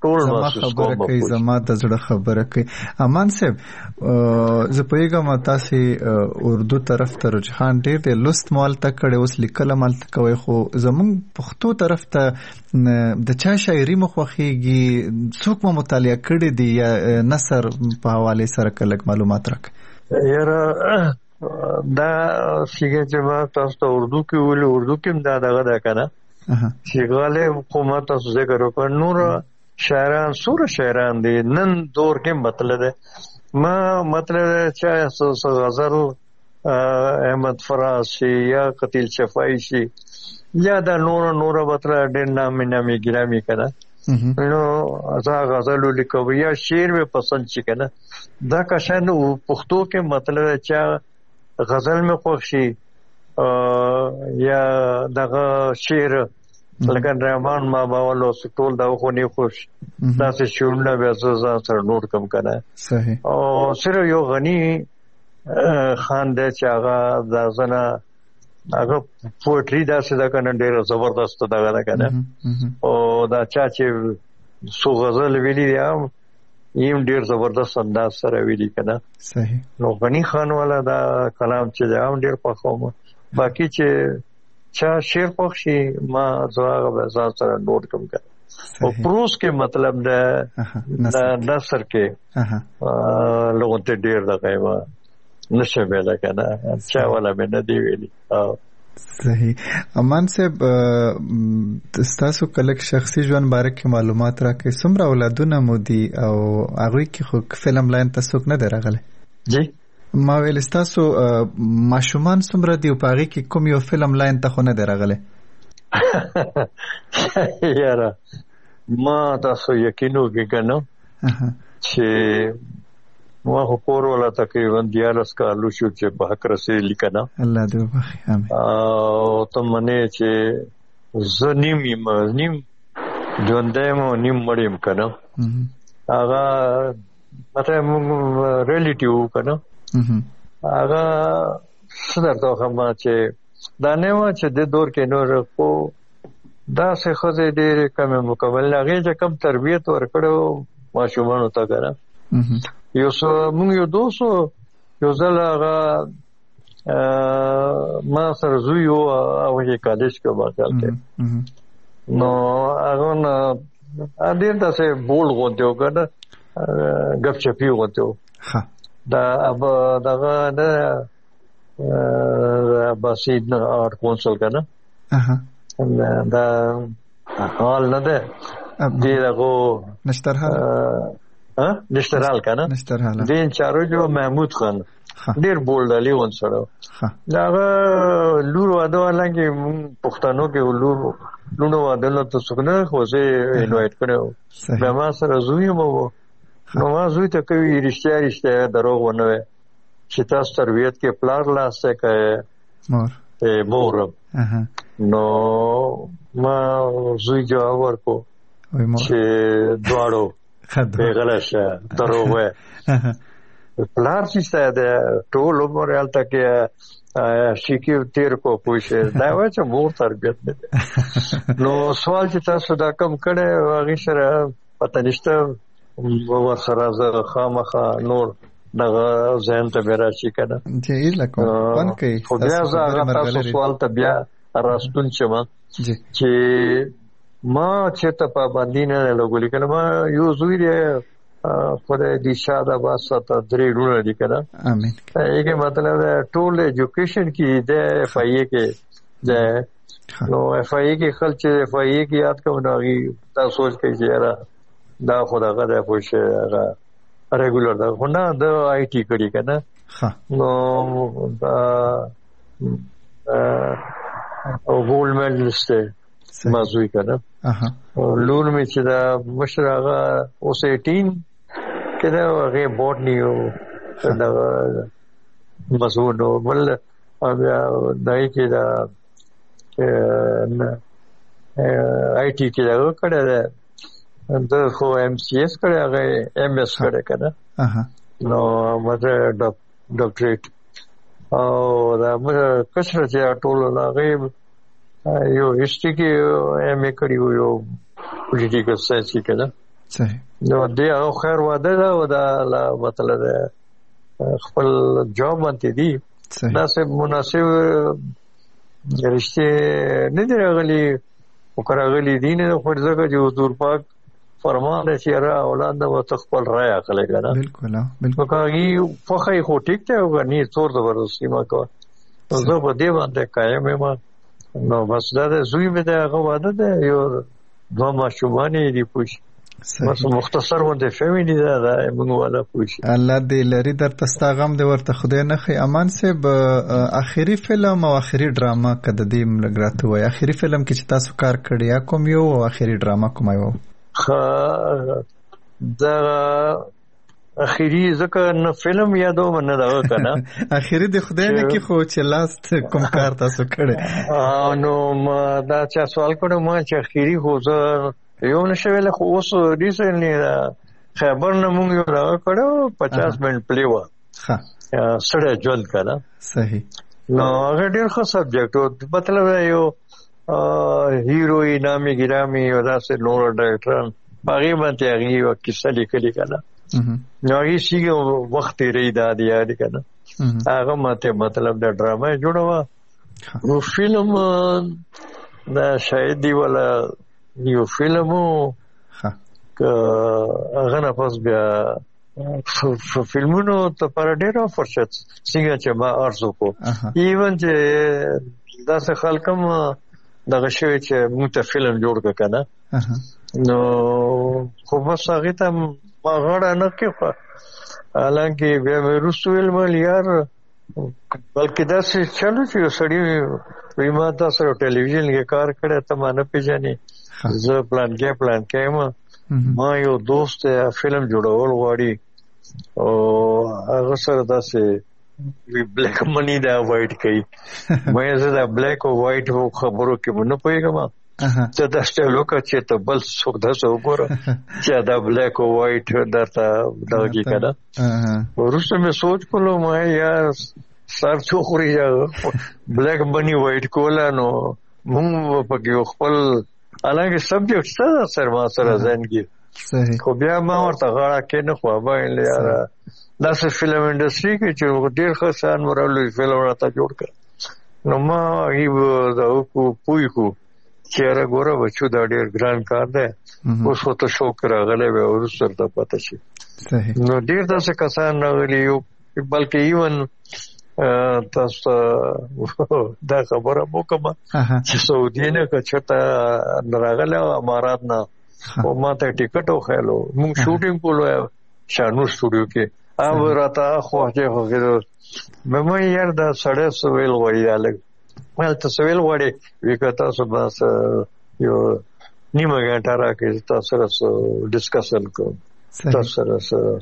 ټول زما خبره کوي زما د زړه خبره کوي. امان صاحب زه پوهیږم تاسو اردو طرف ته رجحان ډیر دی، لوست مالته کړي، اوس لیکل مالته کوي، خو زمونږ پښتو طرف ته د چا شاعري مخوخيږي څوک مو مطالعه کړي دي یا نثر په حواله سره کلک معلومات راکړي؟ یاره دا څنګه چې ما تاسو ته اردو کې ویل، اردو کې دا دغه ده کنه چې غالب حکومت تاسو ذکر وکړ، نور شاعران سور شاعران دي نن دور کې مطلب ده ما مطلب چې غزل احمد فراز شي یا قتیل شفاعی شي یا دا نور نور مطلب ډېر نامي نامي ګرامي کنه نو ازا غزل لیکو یا شعر مې پسند شي کنه دا کشان پښتو کې مطلب چې غزل مې خوښ شي یا دغه شعر لکه رحمان ما باولو ټول دا خو نه خوش دا څه شورنه بیا زه سره نوٹ کم کنه صحیح. او صرف یو غنی خان د چې هغه دا زنه هغه پوئټری دا څه دا کنه ډېر زبردست دا غره کنه او دا چا چې سو غزل ویلي دی یم ډېر زبردست انداز سره ویلي کنه صحیح. نو غنی خان والا دا کلام چې دا هم ډېر خوښوم. باقي چې چا شعر پخشي ما زواغ به ځان سره نوٹ کوم کړه او پروس کې مطلب د نثر کې لوګو ته ډیر دغه نشه ویل کنه چا ولا به نه دی ویلي. صحیح. امان صاحب تاسو کله شخصي ژوند باره کې معلومات راکړئ، څومره اولادونه مو دي او هغه کې خو فلم لاین تاسو نه درغله؟ جی ما ویل تاسو ماشومان څومره دی او پاره کې کوم یو فلم لاین ته خو نه درغله؟ یاره ما تاسو یقینو کې کنه چې ما خو کور ولا تقریبا دیارس کالو شو چې په حق رسې لیکنه الله دې وبخي. امين. او ته منه چې زنیم نیم ژوندم نیم مړیم کنه هغه مته مونږ ریلیټیو کنه هغه څنګه ته هم چې دا نه و چې د دور کې نور کو دا څه خزه ډېر کم مکمل هغه چې کم تربيت ورکړو ماشومان ته کنه یو څو مونږ یو دوسو یو ځل هغه ما سره زوی او هغه کالج کې باندې نو هغه نه ډېر تاسو بول غوته وکړه غف چپی غوته ها دا اب دغه د باسید آرت کونسل کنه اها دا حال نه ده دی دغه نشترحال ها نشترحال کنه نشترحال دین چارو جو محمود خان ډیر بولډلی ون سره دا لور واده ولګي پښتنو کې لور لونو واده له تسکنه خو زه انوایټ کړو به ما سره زوی مو نو ما زوی ته کوي رښتیا رښتیا دروغ ونه وي چې تاسو تربیت کې پلار لاسته کوي مور ته مور نو ما زوی جواب ورکو چې دواړو به غلشه دروغ وي پلار چې ستاسو ټول عمر حالت کې شیکي تیر کو پوښه دا و چې مور تربیت نه نو سوال چې تاسو دا کم کړي واغی سره پته نشته ور سره زه خامخا نور دغه ذهن ته بیره شي کنه چې لکه پن کوي خو بیا زه تاسو سوال ته بیا راستون چم چې ما چې ته په باندې نه لګولې کنه ما یو زوی دی خدای دې شاده واسطه درې ډول دي کنه امين. یې مطلب ټول ایجوکیشن کې د اف ای کې د نو اف ای کې خلک اف ای کې یاد کوم ناغي تاسو سوچ کوي چې را دا خدای غره پوښه هغه ریګولر دا خو نه د آی ټي کړي کنه نو دا او ګولډ میډلسټ مازوي کنه لور می چې دا مشرغه اوس اټین کله هغه بوټنی او دا مسعود ول بیا دای کې دا آی ټي کې دا کړه د خو ایم سی ایس کړه هغه ایم ایس کړه کنه نو مته ډاکټریټ او دا مې کشر چې ټول هغه یو هیستوري کې ایم ای کړی یو پولیټیکل ساينس کې کنه صحیح. نو دی هغه خیر واده دا او دا مطلب خپل جواب باندې دی دا سه مناسب رشته نه دی راغلي او راغلي دین خو ځکه چې حضور پاک فرمان چې را اولاد د تخپل راي عقل کنه بالکل بالکل کوي په خای خو ټیک ته غني څور زبردستی ما کو زه په دې باندې قائم یم نو بس دا زوی مې دا هغه واده ده یو دوه ماشومان دي پوښ بس مختصر باندې فهمې دا دا موږ ولا پوښ الله دې لري در تستاغم دې ورته خدای نه خي امان سه به اخیری فلم او اخیری ډراما کده دې ملګراته وای اخیری فلم کې چې تاسو کار کړی یا کوم یو او اخیری ډراما کوم یو دا اخیری ځکه نه فلم یادو منه دا کنه اخیری د خدای نه کې خو چې لاست کوم کار تاسو کړی نو ما دا چا سوال کړو ما چې اخیری خو زه یو نشویل خو اوس ریسنټلی خبر نه مونږ یو راغ کړو پچاس منټ پلی و ها سړی ژوند کړه صحیح نو هغه ډیر ښه سبجیکټ و مطلب یو هیروی نامي ګرامي او داسې نور ډایرکټران هغه باندې هغه یو کیسه لیکلې کړه نو هغه شیګه وخت یې دا دی یاد کړه هغه ماته مطلب د ډرامه جوړوا نو فلم دا شاید دی ولا یو فلمو هغه نه پس بیا فلمونو ته پر ډیره فرصت څنګه چې ما ارزو کو ایون چې داسې خلکم دغه شوی چې موږ ته فلم جوړ کړه نو خو بس هغه ته ما غاړه نه کې حالانکه بیا مې رسول مل یار بلکې داسې چلو چې سړی ویما تاسو ټلویزیون کې کار کړی ته ما نه پیژنې زه پلان کې پلان کې ما ما یو دوست فلم جوړول غواړي او هغه سره داسې وی بلیک منی دا وایټ کوي مې زه دا بلیک او وایټ خبرو کې نه پوهیږم چې دا سټایل وکړه چې ته بل څوک دا څو وګوره چې دا بلیک او وایټ درته داږي کنه ورسره مې سوچ کولو ما یار سر څوخري یا بلیک منی وایټ کولا نو موږ په کې خپل الګ سبجیکټ څه سره ما سره ځنګي صحیح خو بیا ما ورته غاړه کې نه خو باندې یار داسې فلم انډستری کې چې ډېر ښه سان مرلوي فلم راته جوړ کړ نو ما یو دا کو پوي کو چې را ګوره بچو دا ډېر ګران کار دی اوس ته شوق راغلی به ورسره ته پته شي صحیح نو ډېر داسې کسان راغلي یو بلکې ایون تاسو دا خبره مو کومه چې سعودي نه کچته راغله امارات نه او ما ته ټیکټ وخېلو موږ شوټینګ کولو شانو سټوډیو کې او راته خو چې هغه مې یار دا سړی سویل وړي الګ مال ته سویل وړي وکړه تاسو بس یو نیمه غنټه راکې تاسو سره ډیسکشن کوم تاسو سره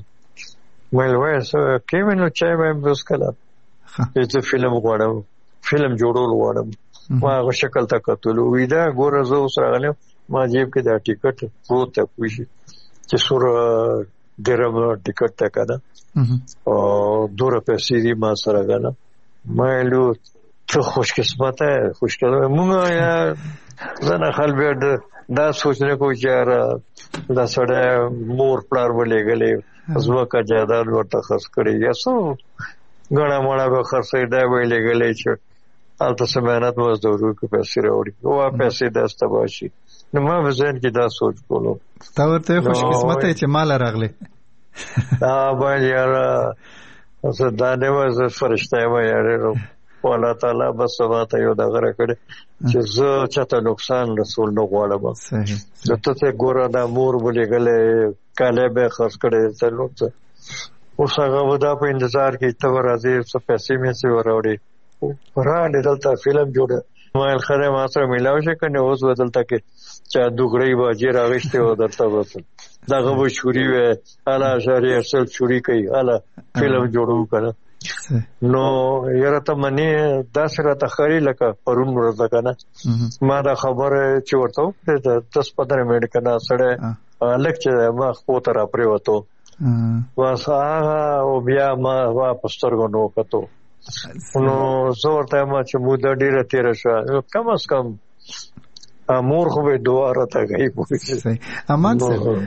مې وایي سو کېمنو چې مې بس کړه چې فلم غواړم فلم جوړول غواړم ما هغه شکل ته کتلو وی دا ګوره زه اوس راغلم ما جیب کې دا ټیکټ پروت ته پوښي چې سور ډیرم ټیکټ ته کړه او دوه پیسې دی ما سره غلا ما له څه خوش قسمت ہے خوش قسمت مونږ یا زنه خلک دا سوچنه کوي چې دا سړی مور پلار ولې غلې ازوکه جادار ورته خرڅ کړی یا سو غنا مړه به خرڅې دا ویلې غلې چې البته سمانات مزدورو کې پیسې راوړي او پیسې داسته باشي نو ما وزن کې دا سوچ کولو تا ورته خوش قسمت چې مال راغله دا باندې یار اوس دا نه وځه فرشته و یار الله تعالی بس سبات یو دا غره کړي چې زه چاته نقصان رسول نه غواړم صحیح ته ته ګوره دا مور ولې غلې کاله به خرڅ کړي ته لوڅ اوس هغه ودا په انتظار کې ته راځي څه پیسې مې سي وراوړي پرانه دلته فلم جوړ ما خره ما سره ملاوي شي کنه اوس بدلته کې چا دوګړی باجی راغشته و درته وته داغه و شوري و الا شری اصل شوري کوي الا فلم جوړو کنه نو یره ته منی داس را تخری لکه پرون ورته کنه ما دا خبره چې ورته دس پندرہ منټ کنه سړی لکه ما خو تر پرې وته واسه او بیا ما واپس ترګو نو کتو نو زور ته ما چې مو د ډیره تیر شو کم از کم امور خو به دواره ته گئی پوښتنه امان څه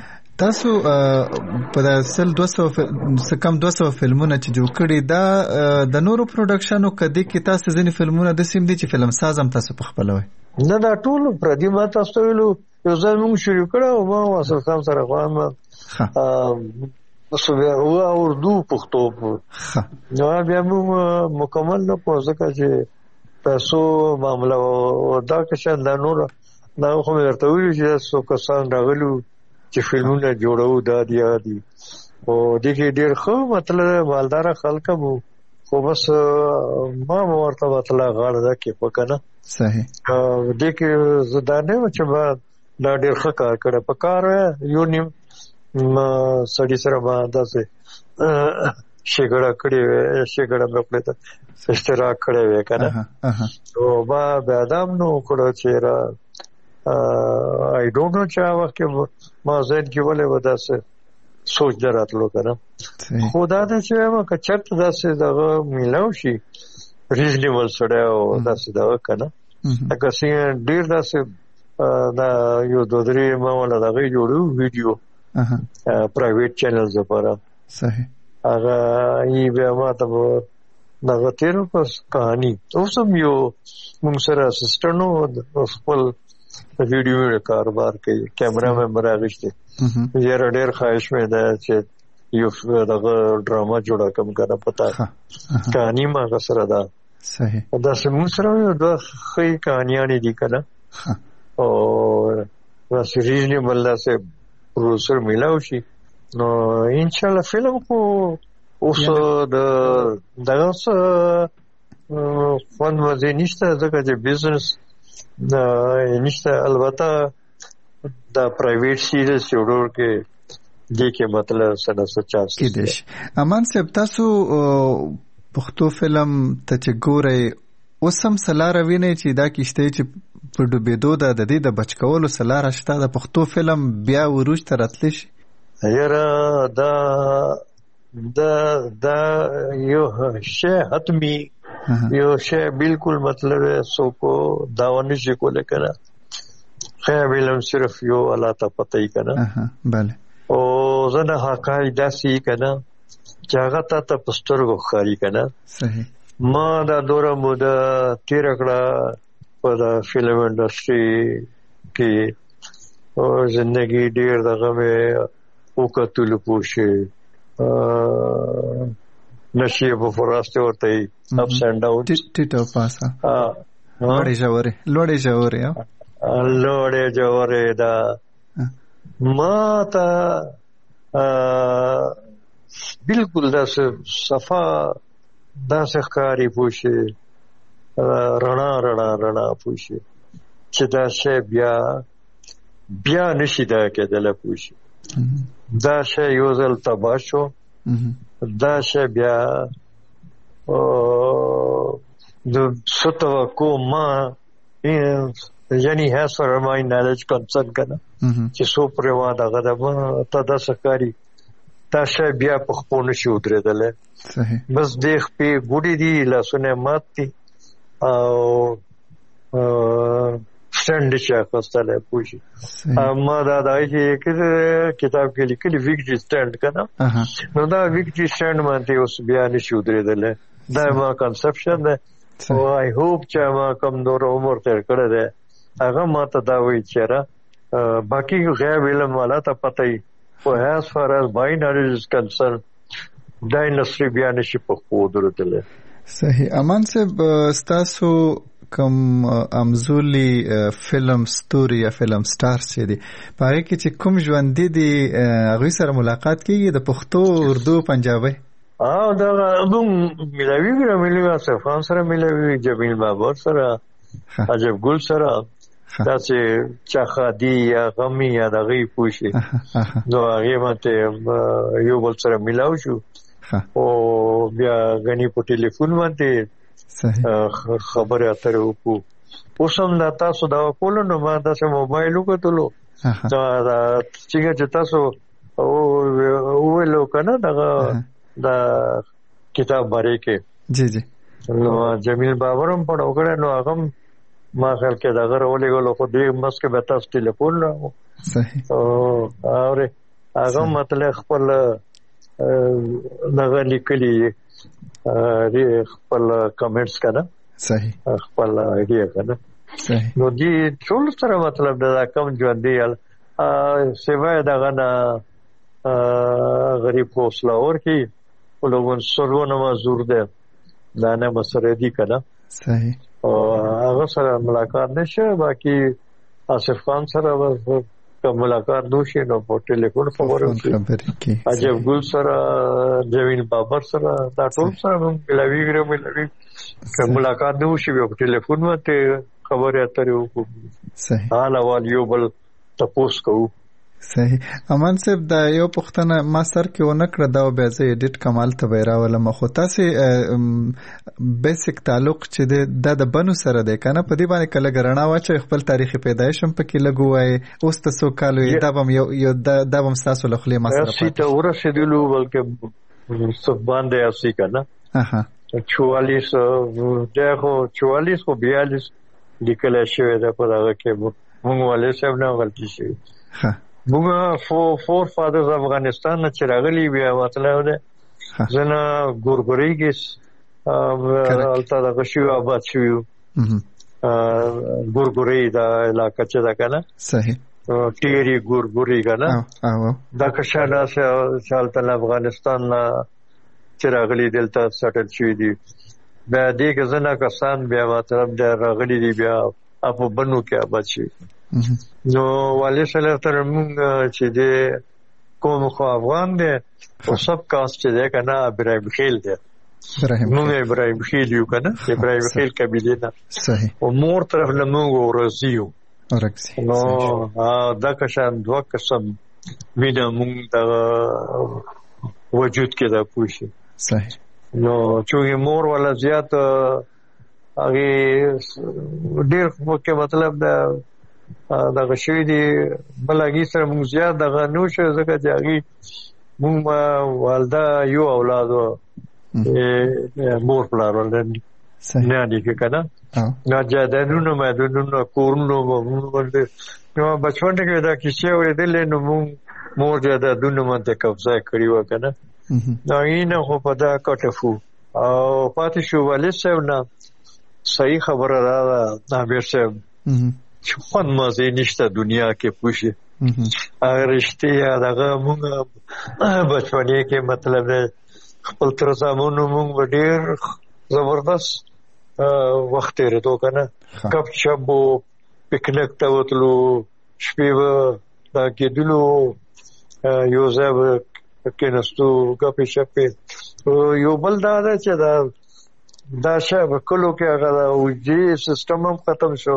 تاسو په داسل دوه سوه کم دوه سوه فلمونه چې جوړ کړي دا د نورو پروډکشنو کدي کې تاسو ځینې فلمونه د سیم دي چې فلم سازم تاسو په خپل وای نه دا ټول پردي ما تاسو ویلو یو ځل موږ شروع کړو ما واسه خام سره غوام ا اوس بیا اردو پښتو نو بیا موږ مکمل نه پوزکه چې تاسو معاملې دا که څنګه دا نور دا خو مې ورته ویل چې څو کسان راغلو چې فلمونه جوړو دا دی دي او د دې ډېر خو مطلب مالدار خلک وو خو بس ما ورته مطلب غاړه ده کې پکنه صحیح د دې زدانه چې ما دا ډېر ښه کار کړ په کار یو نیم ما سړي سره باندې څه شګړه کړې وې شګړه مې خپل ته اشتراک کړې وې کنه او با بادام نو کړو چې را I don't know چا وخت ما زید کې ولې وداسه سوچ دراتلو کنه خدا دې چې ما کچت داسه دغه میلاو شي ریزنیبل سره او داسه دغه کنه اګه څنګه ډیر داسه دا یو دوه ما ولا دغه جوړو ویډیو پرایویټ چینلز لپاره صحیح هغه یې بیا ما ته دغه تیرو پس کہانی اوس هم یو موږ سره اسسټنټ او خپل ویډیو کاروبار کوي کیمرا مې مراغشته یې ډېر خواهش مې ده چې یو دغه ډراما جوړه کوم کنه پتا کہانی ما سره ده صحیح دا سمون سره یو د خې کہانیاں دي کنه او دا سیریز نه بلدا سے پروډوسر ملاو شي نو ان شاء الله فلم کو اوس د دغه څه فن مزه نشته ځکه چې بزنس دا نشته البته دا پرایویټ سیریز جوړور کې دې کې مطلب سره سچا کې دي امان صاحب تاسو پښتو فلم ته چې ګورئ اوسم سلار ویني چې دا کیشته چې په ډوبېدو د دې د بچکولو سلار شته د پښتو فلم بیا وروج تر اتل شي یاره دا دا دا یو شی حتمی یو شی بالکل مطلب سو کو داونه شي کوله کنه خیر علم صرف یو الله ته پته ای کنه بله او زنه حقای داسي کنه چاغه ته پسترګو خاري کنه صحیح ما دا دوره موده تیر کړه په فلم انډستری کې او ژوندۍ ډیر دغه مې وکړل پوښي نشي په فراسته ورته اپس اینڈ ډاون ټیټو پاسا ها لوړې جوړې لوړې جوړې لوړې جوړې دا ما تا بالکل دا صفا دا ښکاری پوښي رڼا رڼا رڼا پوښي چې دا شی بیا بیا نشي دا کېدل پوښي دا شی یو ځل تباه شو دا شی بیا د ستو کومه یعنی has for my knowledge concern کنه چې سو پروا دغه د ته د سکاري دا شی بیا په خپل شي ودرېدل صحیح بس دیخ په ګوډي دی لاسونه مات دي او سټند چې خپله پوښي اما دا دای چې کتاب کې لیکلي ویکټي سټند کنه نو دا ویکټي سټند باندې اوس بیا نشي ودرېدل دا ما کنسپشن ده او آی هوپ چې ما کوم نور عمر تر کړه ده هغه ما ته دا وی چیرې باقي غیب علم والا ته پته ای او as far as my knowledge is concerned دا انډستری بیا نشي په خو درتله صحیح امان صاحب تاسو کوم امزولي فلم ستوري یا فلم سٹارز چې دي پاره کې چې کوم ژوند دي هغه سره ملاقات کیږي د پښتو اردو پنجابي اه دا موږ ملوي ملوي افغان سره ملوي جمیل بابر سره عجب ګل سره دا چې چاخادي یا غمي یا دغه پوښي نو هغه ماته یو بل سره ملاو شو او بیا غني په ټلیفون باندې خبره اترې وکړو اوس هم دا تاسو دا کول نو ما تاسو موبایل وکړلو دا چې تاسو او ویلو کنه دا دا کتاب باندې کې جی جی نو جمیل بابرم په وګړه نو هغه ما خل کې دا غره ولې غلو خو دې مسکه به تاسو ټلیفون راو صحیح او اور هغه مطلب خپل دغه لیکلي خپل کمنټس کنه صحیح خپل ایډیا کنه صحیح نو دې ټول سره مطلب دا کم ژوند دی سیوای دغه نه غریب حوصله ورکی ولوګون سرونه مزور ده دا نه مسره دي کنه صحیح او هغه سره ملاقات نشه باقي آصف خان سره کوم ملاقات دوشي نو په ټلیفون خبرو کې عجب ګل سره جوین بابر سره دا ټول سره ملوي غره ملوي کوم ملاقات دوشي په ټلیفون مته خبرې اترې وکړو صحیح حال اول یو بل تاسو کوو صحیح امان صاحب دا یو پښتنه ما سر کې ونه کړ دا به زه ایډیټ کمال ته بیراوله مخه تاسو بیسیک تعلق چې د د بنو سره ده کنه په دې باندې کله ګرنا واچي خپل تاریخي پیدایش هم پکې لګوای اوس تاسو کالو دا بم یو دا بم تاسو له خپل مسره پاتې ته ورسېدلو بلکې سب باندې اسی کنه اها چوالیس دغه چوالیس او بیالیس لیکل شوی دا په هغه کې موږ ولې سم نه غلطي شي ها موږ فور فادرز افغانستان نه چراغلی بیا مطلب ده زنه ګورګریګس الته د غشي آباد شو ګورګری دا علاقہ چې دا کنه صحیح ټیری ګورګری کنه او دا کښاله شالته افغانستان نه چراغلی دلته سټل شوی دی بیا دې غزنه کسان بیا مطلب دا راغلی دی بیا اپو بنو کې آباد شي نو والي سره تر موږ چې د کوم خو افغان دي او سب کاست چې ده کنه ابراهيم خیل دي موږ ابراهيم خیل یو کنه ابراهيم خیل قبيله ده صحیح او مور طرف له موږ ورزيو ورکسي نو دا کشان دوه قسم وینه موږ د وجود کې دا پوښي صحیح نو چې مور ولا زیات هغه ډیر کې مطلب دا دا غشوی دی بلګي سره موږ زیات د غنو شو زکه چې هغه موږ والده یو اولاد مور پلار ولرني نه دي کنه نه جادانونو مدونو کورونو موږ ولې نو بچپن کې دا کیسه ورېدل نو موږ مور جادانونو باندې قبضه کړی و کنه دا یې خو په دا کټفو او پاتې شو ولې سم نه صحیح خبره را نامیر صاحب چې خون مازه نشته دنیا کې پوښي اگر رښتیا دغه موږ بچپنې کې مطلب خپل تر زمونو موږ ډېر زبردست وخت یې راتو کنه کب شبو پکنیک ته وتلو شپې دا کېدلو یو ځای کې نستو کپې شپې یو بل دا ده چې دا دا شب کلو کې هغه وجې سیستم هم ختم شو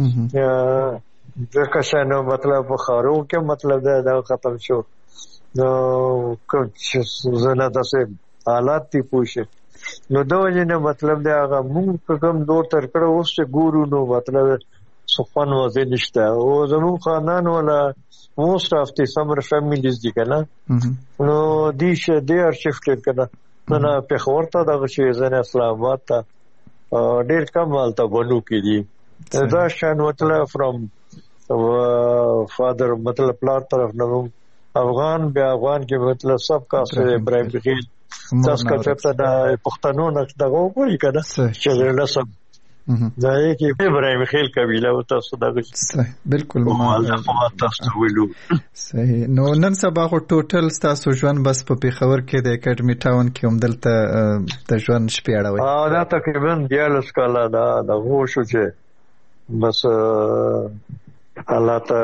ځکه شنو مطلب خارو کې مطلب دا ختم شو نو کوم چې زنه تاسو حالات تی پوښه نو دا وجنه مطلب دا هغه موږ کوم دور تر کړه اوس چې ګورو نو مطلب سخن وځي نشته او زموږ خاندان ولا موست اف دي سمر فیملیز دي کنه نو دي شه دي ارشفټ کنه نو په خورته دغه شی زنه اسلام آباد ته ډیر کم حالت بنو کې دي دا شان مطلب فرام فادر مطلب پلار طرف نه افغان بیا افغان کې مطلب سب کا سره ابراهيم خیل تاسو کچته د پښتنو نه دغه وایي کنه چې له سب دا یې کې ابراهيم خیل قبيله او تاسو دغه صحیح بالکل ما تاسو ویلو صحیح نو نن سبا خو ټوټل تاسو ژوند بس په پیښور کې د اکیډمي ټاون کې هم دلته د ژوند شپې اړوي ا دا تقریبا دیالس کاله دا دغه شو چې بس الله ته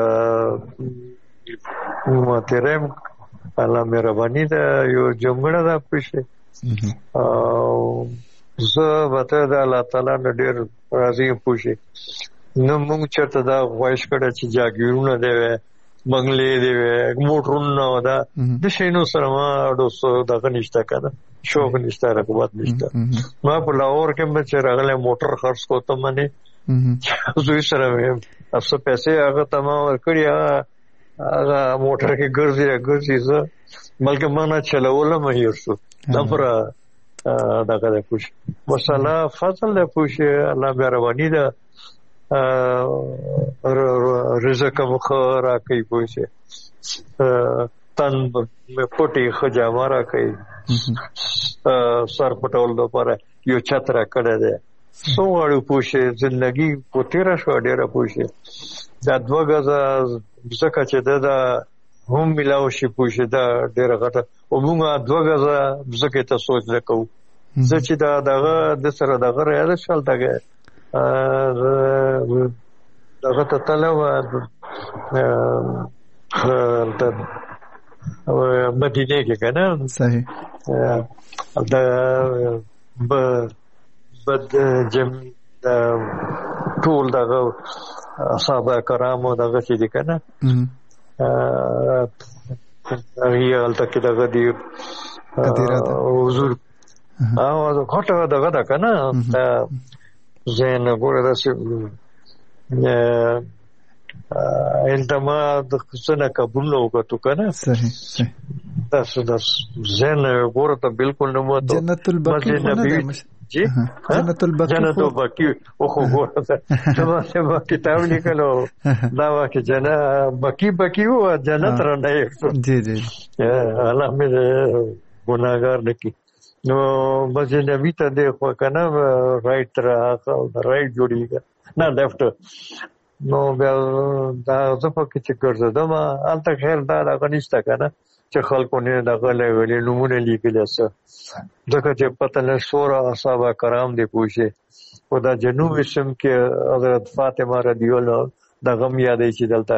محترم الله مهرباني دا یو جمعه ده پښه او زه وته د الله تعالی نه ډیر راضي پوښي نو موږ چرته دا وایش کړه چې جاګیرونه دی بنگلې دی موټرونه دا د شینو سره ما دوسو دغه نشته کنه شوق نشته رغبت نشته ما په لاهور کې مې چې راغله موټر خرڅ کوته منه زوی سره مې افسو پیسې هغه تمام ورکړی هغه موټر کې ګرځي ګرځي زه بلکې ما نه چلول مې یوسو دغه دغه د پوښ وصلا فضل د پوښ الله مهرباني ده رزق مخ را کوي پوښ تن پټي خجامه را کوي سر پټول لپاره یو چتر کړه ده سو اړو پوښي ژوندۍ په تیر شو ډیره پوښي دا دوه غزا ځکه چې دا هم ملاو شي پوښي دا ډیره غټه او موږ دوه غزا ځکه ته سوچ وکړو چې دا دغه د سره دغه راځي شل دغه دغه ته تلو او مدینه کې کنه صحیح دا ب بد جم ټول دغه صحابه کرامو دغه چې دي کنه هغه الته کې دغه دی حضور او خاطر دغه دا کنه زين ګوره داسې انتما د څنګه قبول نو وکړو کنه صحیح صحیح تاسو د زين ګوره ته بالکل نو مو جنت البقیع جی جنت البقیع جنت البقیع او خو ګوره سبا سبا کتاب لیکلو دا واکه جنت بقیع بقیع او جنت رانه جی جی الله مې ګناګار نکي نو مسجد نبی ته د خو کنه رائټ را رائټ جوړیږي نه لیفټ نو بیا دا څه پکې چې ګرځدم البته خیر دا غنښت کنه چې خلکو نه دغه لګلې نمونه لیکل څه ځکه چې پته نه سورا اصحاب کرام دی پوښي او دا جنوب سم کې حضرت فاطمه رضی الله دغه یادې چې دلته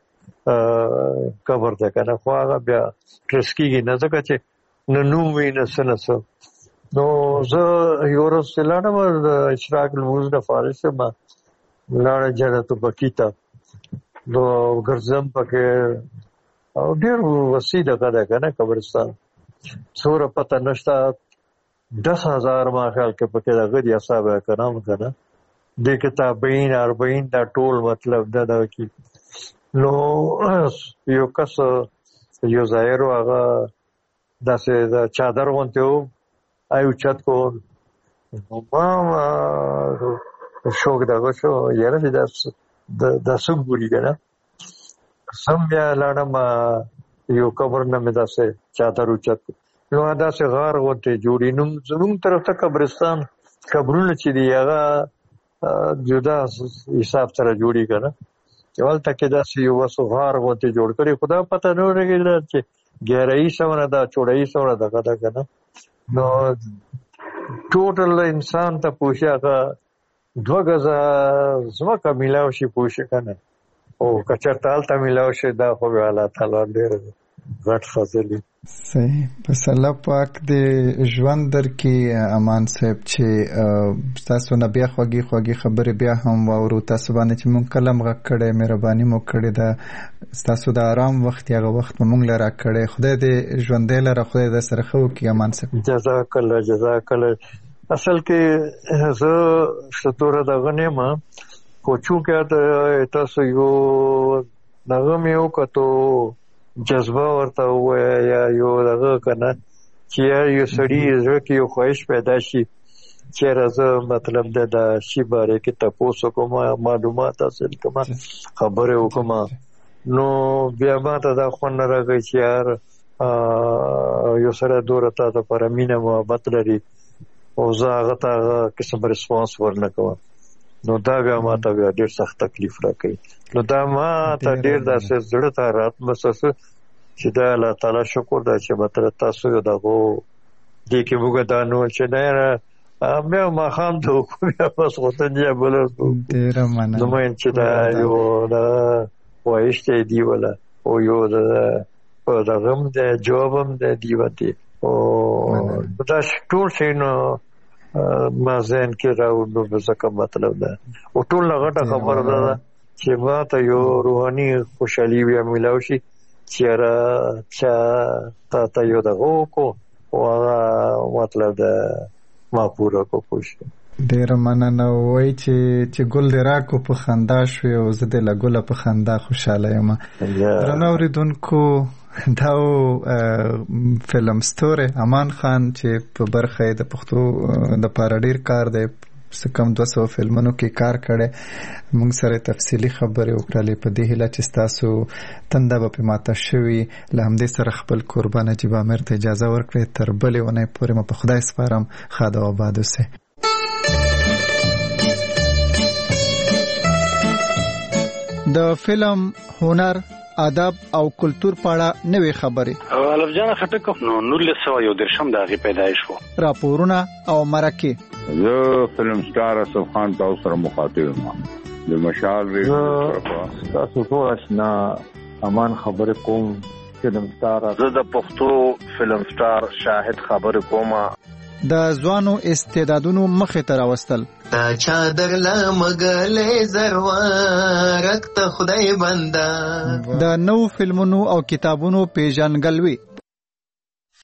قبر ده کنه خو هغه بیا ترسکیږي نه ځکه چې نو نو وینه سنسو نو زه یورو سلانه د اشراق الموز د فارس ما لاړه جنت بکیتا نو ګرځم پکې او ډېر وسیع ده کنه قبرستان سور پته نشته دس هزار ما خیال کې پکې دغه دي اصحاب کرام کنه د کتابین اربعین دا ټول مطلب دا دا کی نو یو کس یو ظاهر هغه داسې دا چادر غونته و ایو چت کو ما شوق دغه شو یاره دا د سګوري کنه سم بیا لاړم یو قبر نه مې داسې چادر اوچت نو داسې غار غونته جوړی نو زموږ طرف ته قبرستان قبرونه چې دی هغه جدا حساب سره جوړی کنه یوال تک داسې یو وسو غار غونته جوړ کړي خدا پته نه لګی چې ګهرای سونه دا چوڑای سونه دغه دا کنه نو ټوټل انسان ته پوښیاغه دوه غزا زما ملاو شي پوښ کنه او کچرتال ته ملاو شي دا خو الله تعالی ډېر غټ فضل صحیح پس الله پاک دې ژوند در کې امان صاحب چې تاسو نه بیا خوږی خوږی خبره بیا هم واورو تاسو باندې چې مونږ کلم غږ کړي مهرباني مو کړې ده تاسو د آرام وخت هغه وخت مونږ لره کړي خدای دې ژوند دې لره خدای دې سره خو کې امان صاحب جزاک الله جزاک الله اصل کې زه شتوره دغه نه ما کوچو کې تاسو یو دغه مې وکړو جذبه ورته وای یا یو دغه کنه چې یو سړی زړه کې یو خواهش پیدا شي چې راځه مطلب د شی باره کې تاسو کوم معلومات حاصل کوم خبره وکم نو بیا ما ته دا خو نه راغی چې یار یو سره دورته ته پر مینه محبت لري او زه هغه ته قسم ریسپانس ورنکوم نو دا بیا ما ته بیا ډېر سخت تکلیف راکړي نو دا ما ته ډېر داسې زړه ته رات مسس چې دا الله تعالی شکر دا چې متر تاسو یو دغه دې کې موږ دا نو چې نه مې ما خام ته بیا پس غوته دی بل ډېر مننه نو مې چې دا یو دا وایشته دی ولا او یو دا دا غم دې جوابم دې دی وته او دا ټول شي نو ما زین کې راو نو څه مطلب ده او ټول غټه خبره ده چې ما ته یو روحاني خوشحالي وی ملاوي شي چې را چا تا ته یو دغه کو او مطلب ده ما پورا کو خوش ډیر مننه وای چې چې ګل دراکو په خندا شو او زه د لګول په خندا خوشاله یم رنوریدونکو دا فلم ستوری امان خان چې په برخه د پښتو د پاره ډیر کار دی څه کم دوه سوه فلمونو کې کار کړی. موږ سره تفصیلي خبرې وکړلې په دې هیله چې ستاسو تنده به پې ماته شوي. له همدې سره خپل کوربه نجیب عامر ته اجازه ورکړئ تر بلې اونۍ پورې مو په خدای سپارم. ښاد او آباد اوسئ. د فلم، هنر، ادب او کلتور په اړه نوې خبرې. الف جان خټک نو نولس سوه یو دېرشم د هغې پیدایش و. راپورونه او مرکې. زه فلم سټار اسف خان تاسو سره مخاطب یم. د مشال ریډیو تاسو ټول آشنا امان خبرې کوم. فلم سټار زه د پښتو فلم سټار شاهد خبرې کوم. د ځوانو استعدادونو مخې ته راوستل. تا چادر لمګلې زروارک ته خدای بندا. د نو فلمونو او کتابونو پیژنګلوي.